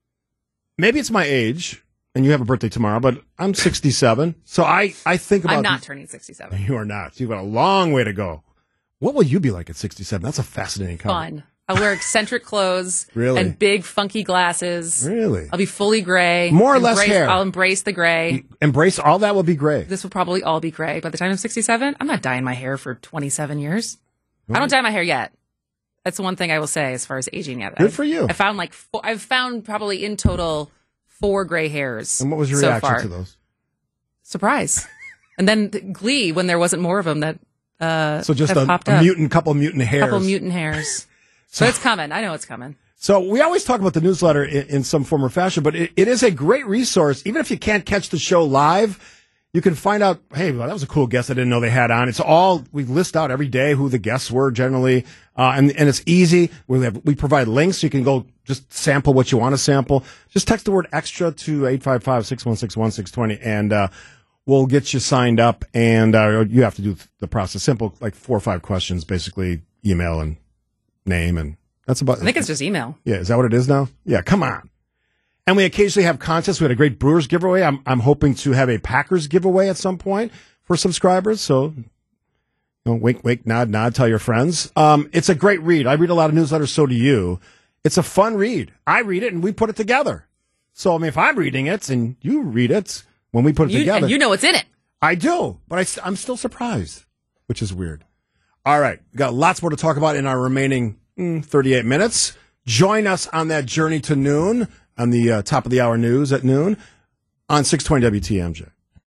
Maybe it's my age, and you have a birthday tomorrow, but I'm 67. So I think about. I'm not turning 67. You are not. You've got a long way to go. What will you be like at 67? That's a fascinating comment. Fun. I'll wear eccentric clothes Really? and big funky glasses. Really? I'll be fully gray. More or less hair. I'll embrace the gray. Embrace all that will be gray. This will probably all be gray. By the time I'm 67, I'm not dyeing my hair for 27 years. I don't dye my hair yet. That's the one thing I will say as far as aging yet. Good for you. I've found probably in total 4 gray hairs. And what was your so reaction far. to those? Surprise. And then Glee when there wasn't more of them that So just have popped up. couple mutant hairs. Couple mutant hairs. So it's coming. I know it's coming. So we always talk about the newsletter in some form or fashion, but it is a great resource. Even if you can't catch the show live, You can find out, hey, well, that was a cool guest I didn't know they had on. It's all, we list out every day who the guests were generally, and it's easy. We provide links so you can go just sample what you want to sample. Just text the word extra to 855-616-1620 and we'll get you signed up. And you have to do the process simple, like 4 or 5 questions, basically email and name, and that's about it. I think it's just email. Yeah, is that what it is now? Yeah, come on. And we occasionally have contests. We had a great Brewers giveaway. I'm hoping to have a Packers giveaway at some point for subscribers. So, wink, wink, nod, nod. Tell your friends. It's a great read. I read a lot of newsletters. So do you. It's a fun read. I read it and we put it together. So, I mean, if I'm reading it and you read it when we put it together, and you know what's in it. I do, but I'm still surprised, which is weird. All right, we got lots more to talk about in our remaining 38 minutes. Join us on that journey to noon. On the top of the hour news at noon on 620 WTMJ.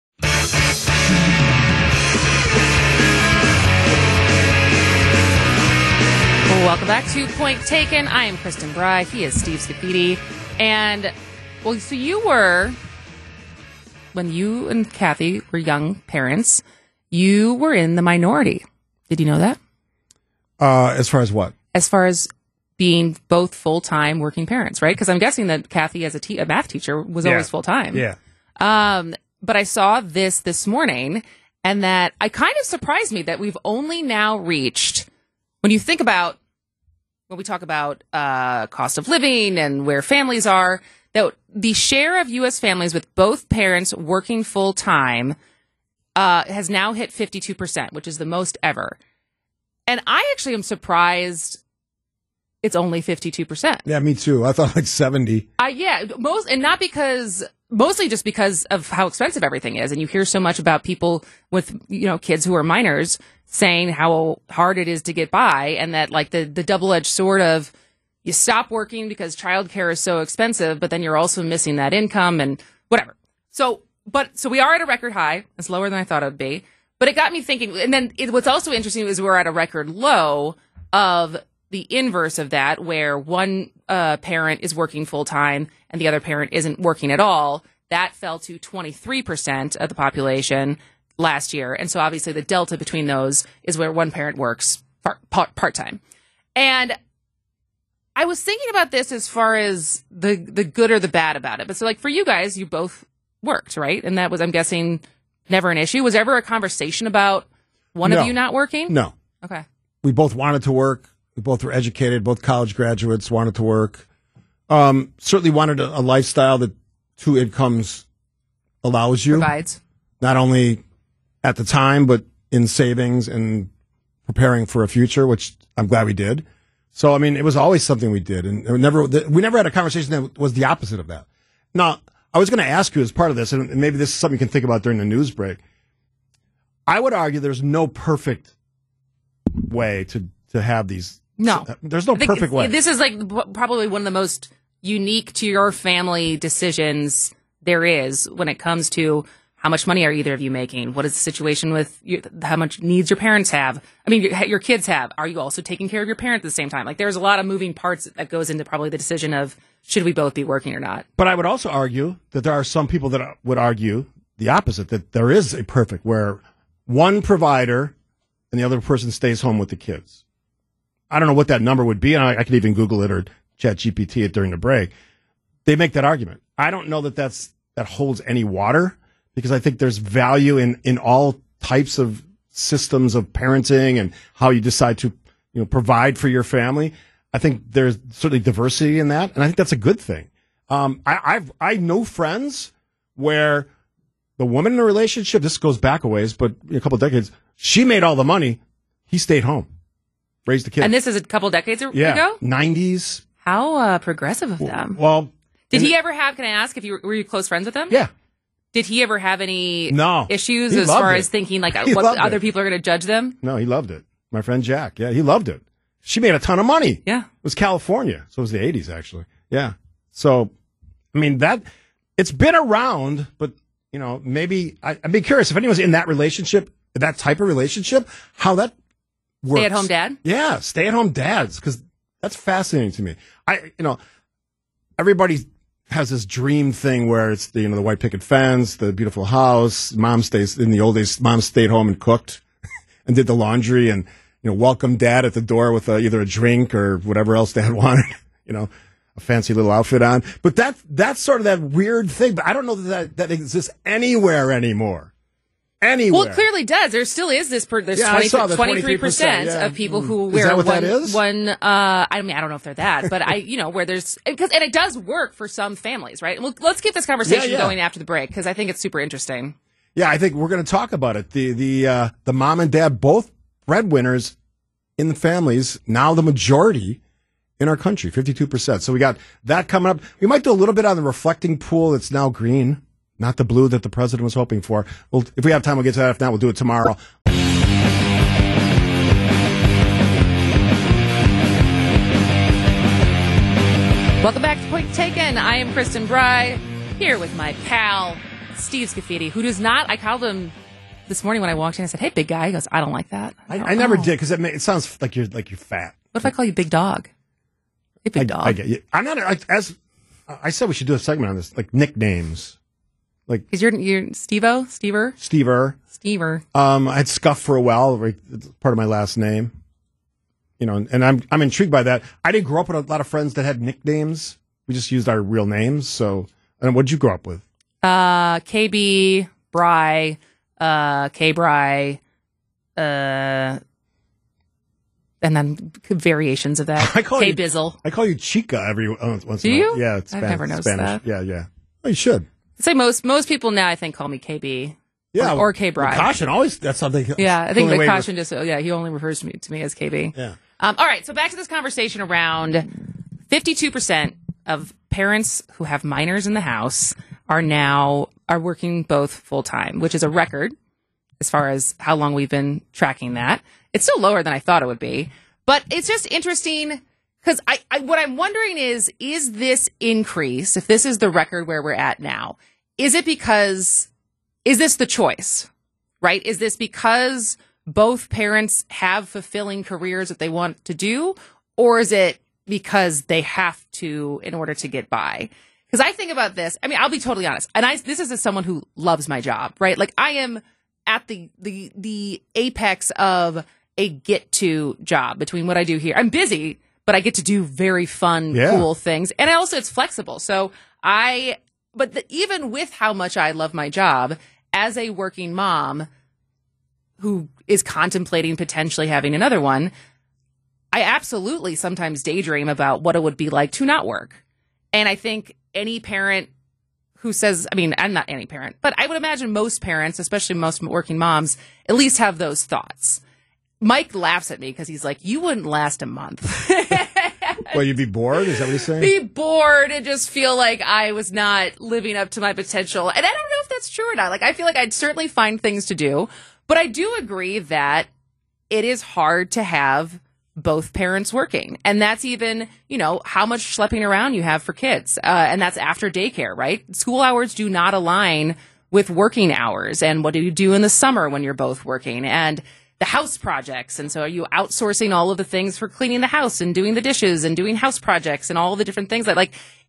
Welcome back to Point Taken. I am Kristen Bry. He is Steve Scafidi. And, well, so you were, when you and Kathy were young parents, you were in the minority. Did you know that? As far as what? As far as being both full-time working parents, right? Because I'm guessing that Kathy, as a math teacher, was always full-time. Yeah. But I saw this morning, and that I kind of surprised me that we've only now reached, when you think about, when we talk about cost of living and where families are, that the share of U.S. families with both parents working full-time has now hit 52%, which is the most ever. And I actually am surprised it's only 52%. Yeah, me too. I thought like 70. Yeah, mostly just because of how expensive everything is. And you hear so much about people with, kids who are minors saying how hard it is to get by, and that like the double-edged sword of you stop working because childcare is so expensive, but then you're also missing that income and whatever. So we are at a record high. It's lower than I thought it would be. But it got me thinking. And then what's also interesting is we're at a record low of the inverse of that, where one parent is working full-time and the other parent isn't working at all. That fell to 23% of the population last year. And so obviously the delta between those is where one parent works part-time. And I was thinking about this as far as the good or the bad about it. But so like for you guys, you both worked, right? And that was, I'm guessing, never an issue. Was there ever a conversation about one of you not working? No. Okay. We both wanted to work. We both were educated, both college graduates, wanted to work. Certainly wanted a lifestyle that 2 incomes allows you. Provides. Not only at the time, but in savings and preparing for a future, which I'm glad we did. So, I mean, it was always something we did. And we never had a conversation that was the opposite of that. Now, I was going to ask you as part of this, and maybe this is something you can think about during the news break. I would argue there's no perfect way to have these. No. There's no perfect way. This is like probably one of the most unique to your family decisions there is when it comes to how much money are either of you making? What is the situation with how much needs your parents have? I mean, your kids have. Are you also taking care of your parents at the same time? Like, there's a lot of moving parts that goes into probably the decision of should we both be working or not. But I would also argue that there are some people that would argue the opposite, that there is a perfect where one provider and the other person stays home with the kids. I don't know what that number would be, and I could even Google it or chat GPT it during the break. They make that argument. I don't know that holds any water, because I think there's value in all types of systems of parenting and how you decide to provide for your family. I think there's certainly diversity in that, and I think that's a good thing. I know friends where the woman in the relationship, this goes back a ways, but a couple of decades, she made all the money. He stayed home, raised the kids. And this is a couple decades ago? 90s. How progressive of them. Well, did he ever have, can I ask, were you close friends with him? Yeah. Did he ever have any issues he as far as thinking like what other people are going to judge them? No, he loved it. My friend Jack. Yeah, he loved it. She made a ton of money. Yeah. It was California. So it was the 80s, actually. Yeah. So, I mean, it's been around, but, maybe I'd be curious if anyone's in that relationship, that type of relationship, how that works. Stay-at-home dad? Yeah, stay-at-home dads, because that's fascinating to me. Everybody has this dream thing where it's the white picket fence, the beautiful house. Mom stays in the old days. Mom stayed home and cooked and did the laundry and welcomed Dad at the door with either a drink or whatever else Dad wanted. A fancy little outfit on. But that's sort of that weird thing. But I don't know that exists anywhere anymore. Anywhere. Well, it clearly does. There still is this. There's 23% of people who wear is that what that is? one. I don't know if they're that, but where there's and it does work for some families, right? Well, let's keep this conversation going after the break because I think it's super interesting. Yeah, I think we're going to talk about it. The mom and dad, both breadwinners in the families, now the majority in our country, 52%. So we got that coming up. We might do a little bit on the reflecting pool that's now green. Not the blue that the president was hoping for. Well, if we have time, we'll get to that. If not, we'll do it tomorrow. Welcome back to Point Taken. I am Kristen Bry, here with my pal, Steve Scafidi, who does not, I called him this morning when I walked in. I said, hey, big guy. He goes, I don't like that. I never did because it sounds like you're fat. What if I call you big dog? Hey, big dog. I get you. I'm not, as I said, we should do a segment on this, like nicknames. Like, because you're Steve-O? Stever? Stever. I had Scuff for a while, right? It's part of my last name. And I'm intrigued by that. I didn't grow up with a lot of friends that had nicknames. We just used our real names. So, and what did you grow up with? KB, Bry, K-Bry, and then variations of that. K-Bizzle. I call you Chica every once in a while. Do you? Yeah, it's I've never noticed Spanish. that. Yeah. Well, you should. I'd say most people now, I think, call me KB. Yeah, or K-Bry. Caution always. That's how they. Yeah, I think the caution he only refers to me as KB. Yeah. All right, so back to this conversation around 52% of parents who have minors in the house are working both full time, which is a record as far as how long we've been tracking that. It's still lower than I thought it would be, but it's just interesting. Because what I'm wondering is this increase, if this is the record where we're at now, is this the choice, right? Is this because both parents have fulfilling careers that they want to do, or is it because they have to in order to get by? Because I think about this. I mean, I'll be totally honest. And this is as someone who loves my job, right? Like I am at the apex of a get-to job between what I do here. I'm busy, but I get to do very fun, cool things. And it's flexible. So even with how much I love my job, as a working mom who is contemplating potentially having another one, I absolutely sometimes daydream about what it would be like to not work. And I think any parent who says, I'm not any parent, but I would imagine most parents, especially most working moms, at least have those thoughts. Mike laughs at me because he's like, you wouldn't last a month. Well, you'd be bored? Is that what he's saying? Be bored and just feel like I was not living up to my potential. And I don't know if that's true or not. Like, I feel like I'd certainly find things to do. But I do agree that it is hard to have both parents working. And that's even, how much schlepping around you have for kids. And that's after daycare, right? School hours do not align with working hours. And what do you do in the summer when you're both working? And the house projects. And so are you outsourcing all of the things for cleaning the house and doing the dishes and doing house projects and all the different things that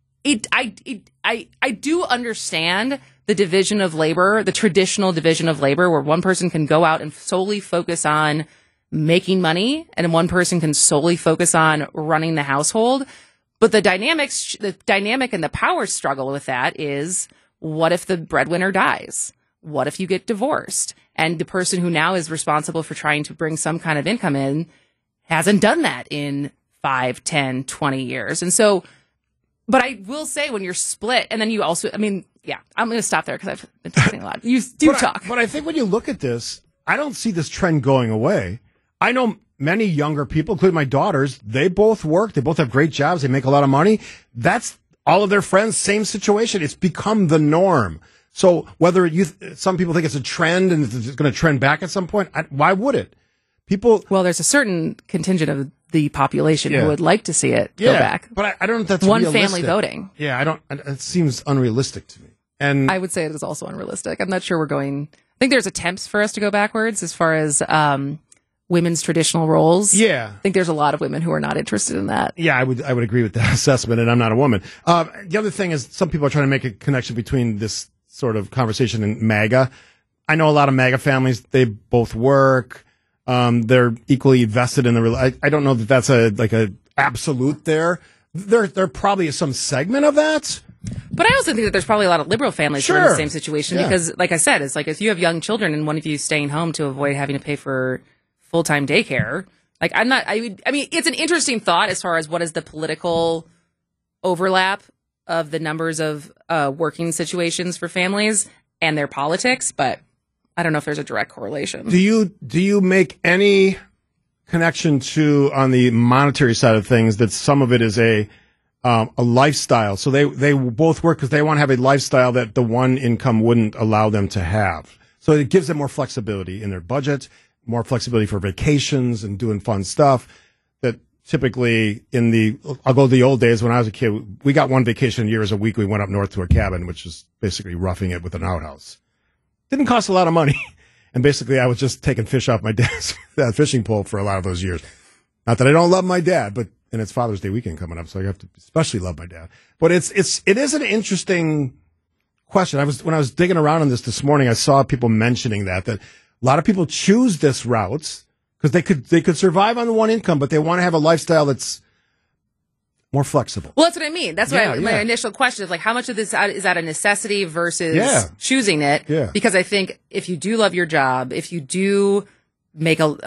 I do understand the division of labor, the traditional division of labor where one person can go out and solely focus on making money and one person can solely focus on running the household. But the dynamic and the power struggle with that is, what if the breadwinner dies? What if you get divorced? And the person who now is responsible for trying to bring some kind of income in hasn't done that in 5, 10, 20 years. And so, but I will say when you're split, and then you also, I'm going to stop there because I've been talking a lot. You do talk. But I think when you look at this, I don't see this trend going away. I know many younger people, including my daughters, they both work. They both have great jobs. They make a lot of money. That's all of their friends, same situation. It's become the norm. So whether some people think it's a trend and it's going to trend back at some point, why would it? Well, there's a certain contingent of the population who would like to see it go back. But I don't know if that's one realistic. Family voting. Yeah, it seems unrealistic to me. And I would say it is also unrealistic. I'm not sure I think there's attempts for us to go backwards as far as women's traditional roles. Yeah. I think there's a lot of women who are not interested in that. Yeah, I would agree with that assessment, and I'm not a woman. The other thing is some people are trying to make a connection between this sort of conversation and MAGA. I know a lot of MAGA families, they both work. They're equally vested in the I don't know that that's a absolute there. There probably is some segment of that. But I also think that there's probably a lot of liberal families who are in the Sure. same situation Yeah. because, like I said, it's like if you have young children and one of you is staying home to avoid having to pay for full-time daycare, like I mean, it's an interesting thought as far as what is the political overlap of the numbers of working situations for families and their politics, but I don't know if there's a direct correlation. Do you make any connection to on the monetary side of things that some of it is a lifestyle? So they both work because they want to have a lifestyle that the one income wouldn't allow them to have. So it gives them more flexibility in their budget, more flexibility for vacations and doing fun stuff that typically I'll go to the old days when I was a kid, we got one vacation a year as a week. We went up north to a cabin, which is basically roughing it with an outhouse. Didn't cost a lot of money. And basically I was just taking fish off my dad's fishing pole for a lot of those years. Not that I don't love my dad, but and it's Father's Day weekend coming up, so I have to especially love my dad. But it is an interesting question. When I was digging around on this morning, I saw people mentioning that a lot of people choose this route because they could survive on the one income, but they want to have a lifestyle that's more flexible. Well, that's what I mean. That's Yeah, my yeah. initial question is like, how much of this is that a necessity versus Yeah. choosing it? Yeah. Because I think if you do love your job, if you do make a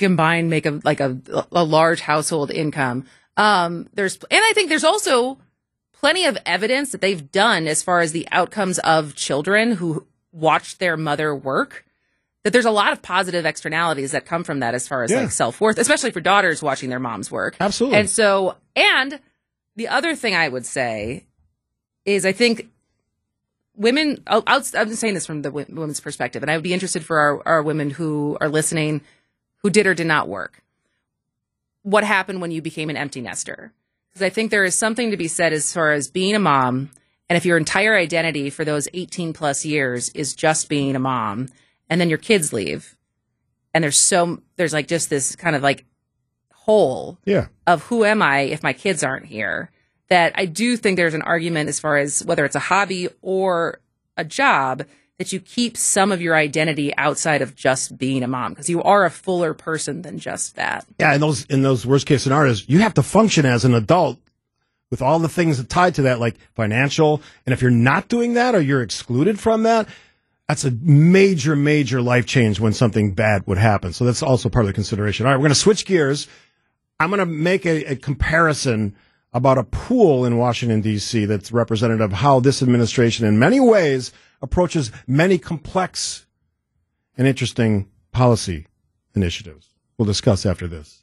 large household income, and I think there's also plenty of evidence that they've done as far as the outcomes of children who watched their mother work, that there's a lot of positive externalities that come from that as far as Yeah. like self-worth, especially for daughters watching their moms work. Absolutely. And the other thing I would say is I think women, I'm saying this from the women's perspective, and I would be interested for our women who are listening who did or did not work. What happened when you became an empty nester? Because I think there is something to be said as far as being a mom, and if your entire identity for those 18 plus years is just being a mom, and then your kids leave, and there's like just this kind of like hole Yeah. of who am I if my kids aren't here, that I do think there's an argument as far as whether it's a hobby or a job that you keep some of your identity outside of just being a mom because you are a fuller person than just that. Yeah, in those worst case scenarios, you have to function as an adult with all the things tied to that, like financial. And if you're not doing that or you're excluded from that, that's a major, major life change when something bad would happen. So that's also part of the consideration. All right, we're going to switch gears. I'm going to make a comparison about a pool in Washington, D.C. that's representative of how this administration in many ways approaches many complex and interesting policy initiatives. We'll discuss after this.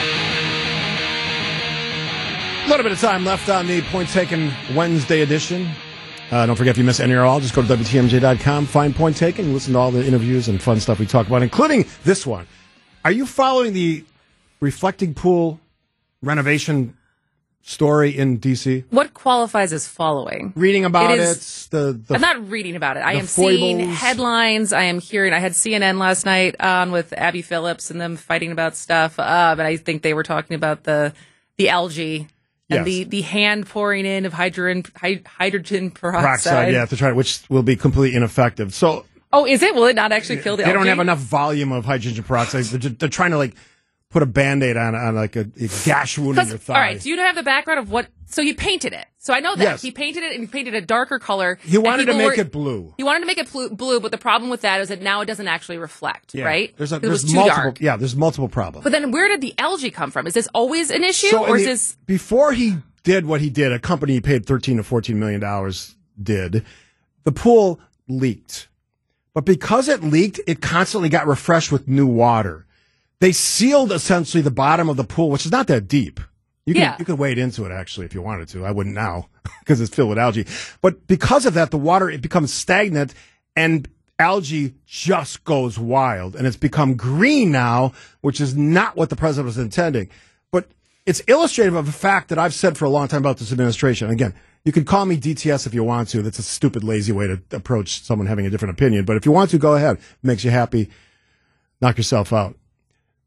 A little bit of time left on the Point Taken Wednesday edition. Don't forget, if you miss any or all, just go to WTMJ.com, find Point Taken, listen to all the interviews and fun stuff we talk about, including this one. Are you following the reflecting pool renovation story in D.C.? What qualifies as following? Reading about It it. is- The I'm not reading about it. I the am seeing foibles. headlines. I am hearing. I had CNN last night on with Abby Phillips and them fighting about stuff. But I think they were talking about the algae and Yes. the hand pouring in of hydrogen peroxide. peroxide, yeah, to try which will be completely ineffective. So Oh, is it? Will it not actually kill the they algae? don't have enough volume of hydrogen peroxide. They're trying to like put a Band-Aid on like a gash wound in your thigh. All right. Do you have the background of what? So you painted it. So I know that Yes. he painted it and he painted a darker color. He wanted and to people make were- it blue. He wanted to make it blue, but the problem with that is that now it doesn't actually reflect, Yeah. right? There's it was too multiple. dark. Yeah, there's multiple problems. But then where did the algae come from? Is this always an issue, So or in is the- this? before he did what he did, a company he paid $13 to $14 million did. The pool leaked, but because it leaked, it constantly got refreshed with new water. They sealed essentially the bottom of the pool, which is not that deep. You could wade into it actually if you wanted to. I wouldn't now because it's filled with algae. But because of that, the water it becomes stagnant and algae just goes wild, and it's become green now, which is not what the president was intending. But it's illustrative of a fact that I've said for a long time about this administration. Again, you can call me DTS if you want to. That's a stupid, lazy way to approach someone having a different opinion. But if you want to, go ahead. It makes you happy. Knock yourself out.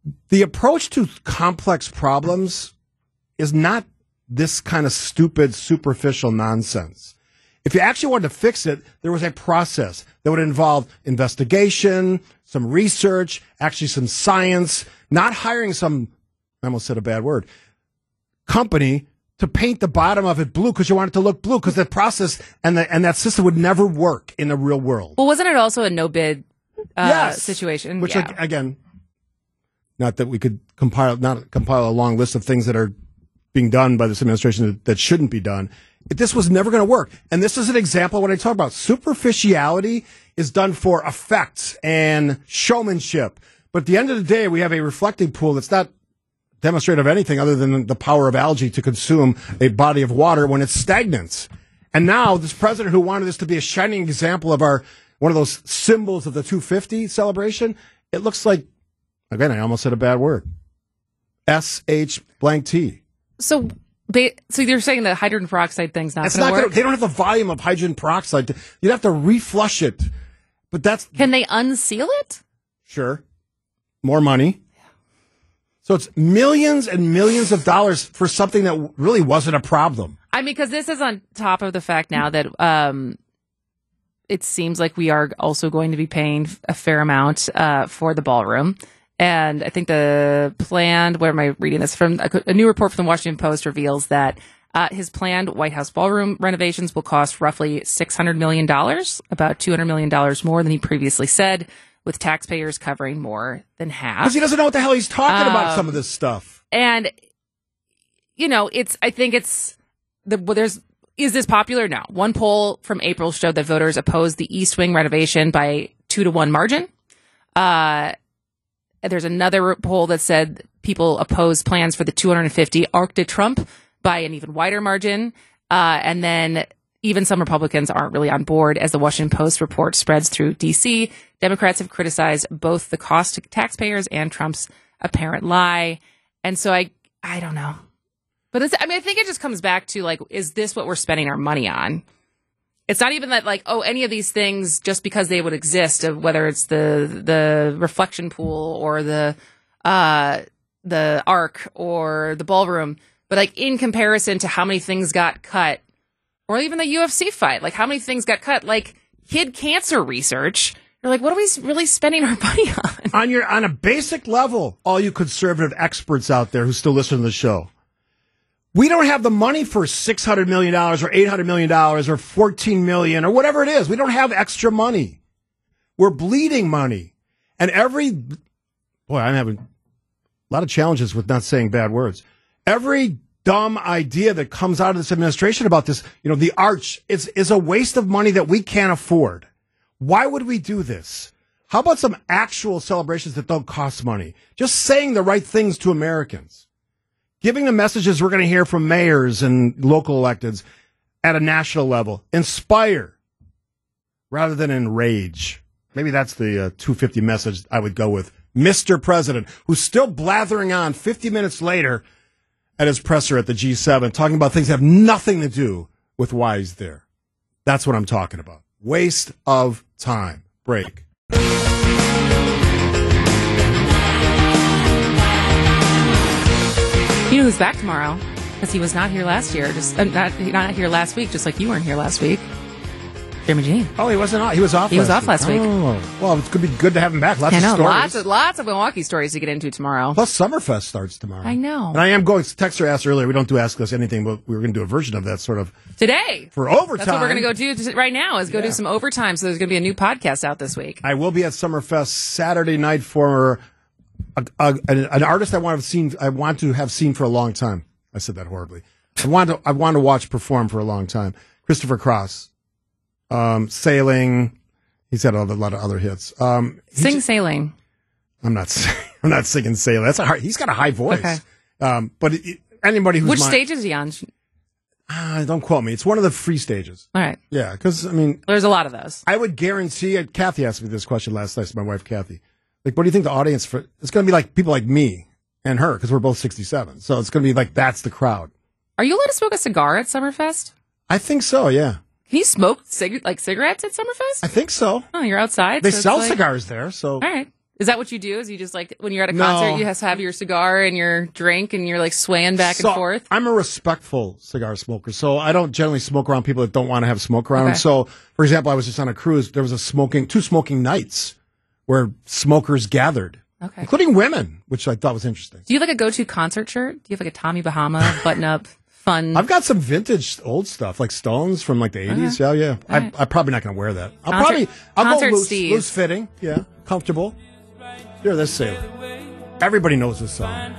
The approach to complex problems is not this kind of stupid, superficial nonsense. If you actually wanted to fix it, there was a process that would involve investigation, some research, actually some science, not hiring some, I almost said a bad word, company to paint the bottom of it blue because you want it to look blue, because that process and that system would never work in the real world. Well, wasn't it also a no-bid Yes. situation? Which, Yeah. again, not that we could compile a long list of things that are being done by this administration that shouldn't be done. This was never going to work. And this is an example of what I talk about. Superficiality is done for effects and showmanship. But at the end of the day, we have a reflecting pool that's not demonstrative of anything other than the power of algae to consume a body of water when it's stagnant. And now this president who wanted this to be a shining example of one of those symbols of the 250 celebration, it looks like, again, I almost said a bad word. SH_T. So you're saying the hydrogen peroxide thing's not going to work? They don't have the volume of hydrogen peroxide. You'd have to reflush it. But Can they unseal it? Sure. More money. So it's millions and millions of dollars for something that really wasn't a problem. I mean, because this is on top of the fact now that it seems like we are also going to be paying a fair amount for the ballroom. And I think the planned, where am I reading this from? A new report from the Washington Post reveals that his planned White House ballroom renovations will cost roughly $600 million, about $200 million more than he previously said, with taxpayers covering more than half. Because he doesn't know what the hell he's talking about, some of this stuff. And, I think is this popular? No. One poll from April showed that voters opposed the East Wing renovation by 2-1 margin. There's another poll that said people oppose plans for the 250 Arc de Trump by an even wider margin. And then even some Republicans aren't really on board. As the Washington Post report spreads through D.C., Democrats have criticized both the cost to taxpayers and Trump's apparent lie. And so I don't know. But I think it just comes back to, is this what we're spending our money on? It's not even that, any of these things, just because they would exist, of whether it's the reflection pool or the arc or the ballroom, but in comparison to how many things got cut, or even the UFC fight, how many things got cut, kid cancer research. You're what are we really spending our money on? On a basic level, all you conservative experts out there who still listen to the show, we don't have the money for $600 million or $800 million or $14 million or whatever it is. We don't have extra money. We're bleeding money. And I'm having a lot of challenges with not saying bad words. Every dumb idea that comes out of this administration about this, the arch is a waste of money that we can't afford. Why would we do this? How about some actual celebrations that don't cost money? Just saying the right things to Americans. Giving the messages we're going to hear from mayors and local electeds at a national level. Inspire rather than enrage. Maybe that's the 250 message I would go with. Mr. President, who's still blathering on 50 minutes later at his presser at the G7, talking about things that have nothing to do with why he's there. That's what I'm talking about. Waste of time. Break. You know who's back tomorrow? Because he was not here last year. Not here last week, just like you weren't here last week. Jeremy Jean. Oh, he wasn't off. He was off. He was off last week. Oh, well, it's going to be good to have him back. Lots of stories. Lots of Milwaukee stories to get into tomorrow. Plus, Summerfest starts tomorrow. I know. And I am going. Texter asked earlier. We don't do Ask Us Anything, but we were going to do a version of that sort of today for overtime. That's what we're going to go do right now. Is go do some overtime. So there's going to be a new podcast out this week. I will be at Summerfest Saturday night for an artist I want to have seen for a long time. I said that horribly. I want to watch perform for a long time. Christopher Cross. Sailing. He's had a lot of other hits. Sing Sailing. I'm not singing Sailing. That's he's got a high voice. Okay. But anybody who's which stage is he on? Don't quote me. It's one of the free stages. All right. Yeah, because there's a lot of those. I would guarantee. Kathy asked me this question last night. My wife Kathy, what do you think the audience for? It's going to be like people like me and her because we're both 67. So it's going to be that's the crowd. Are you allowed to smoke a cigar at Summerfest? I think so. Yeah. Can you smoke cigarettes at Summerfest? I think so. Oh, you're outside. They sell cigars there, so all right. Is that what you do? Is you just like when you're at a concert, you have to have your cigar and your drink and you're like swaying back and forth? I'm a respectful cigar smoker, so I don't generally smoke around people that don't want to have smoke around. Okay. So, for example, I was just on a cruise. There was two smoking nights where smokers gathered, including women, which I thought was interesting. Do you have like a go-to concert shirt? Do you have like a Tommy Bahama button-up fun? I've got some vintage old stuff, like Stones from like the 80s. Yeah. Right. I'm probably not going to wear that. I'll Concert go Steve. loose fitting. Yeah, comfortable. Here, this sailor. Everybody knows this song.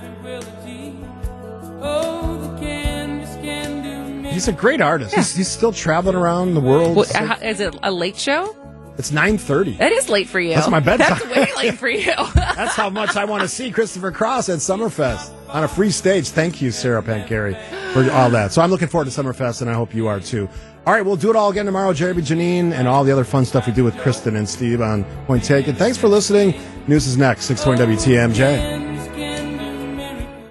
He's a great artist. Yeah. He's still traveling around the world. Is it a late show? It's 9:30. That is late for you. That's my bedtime. That's way late for you. That's how much I want to see Christopher Cross at Summerfest on a free stage. Thank you, Sarah Pancari, for all that. So I'm looking forward to Summerfest, and I hope you are too. All right, we'll do it all again tomorrow. Jeremy, Janine, and all the other fun stuff we do with Kristen and Steve on Point Taken. Thanks for listening. News is next, 620 WTMJ.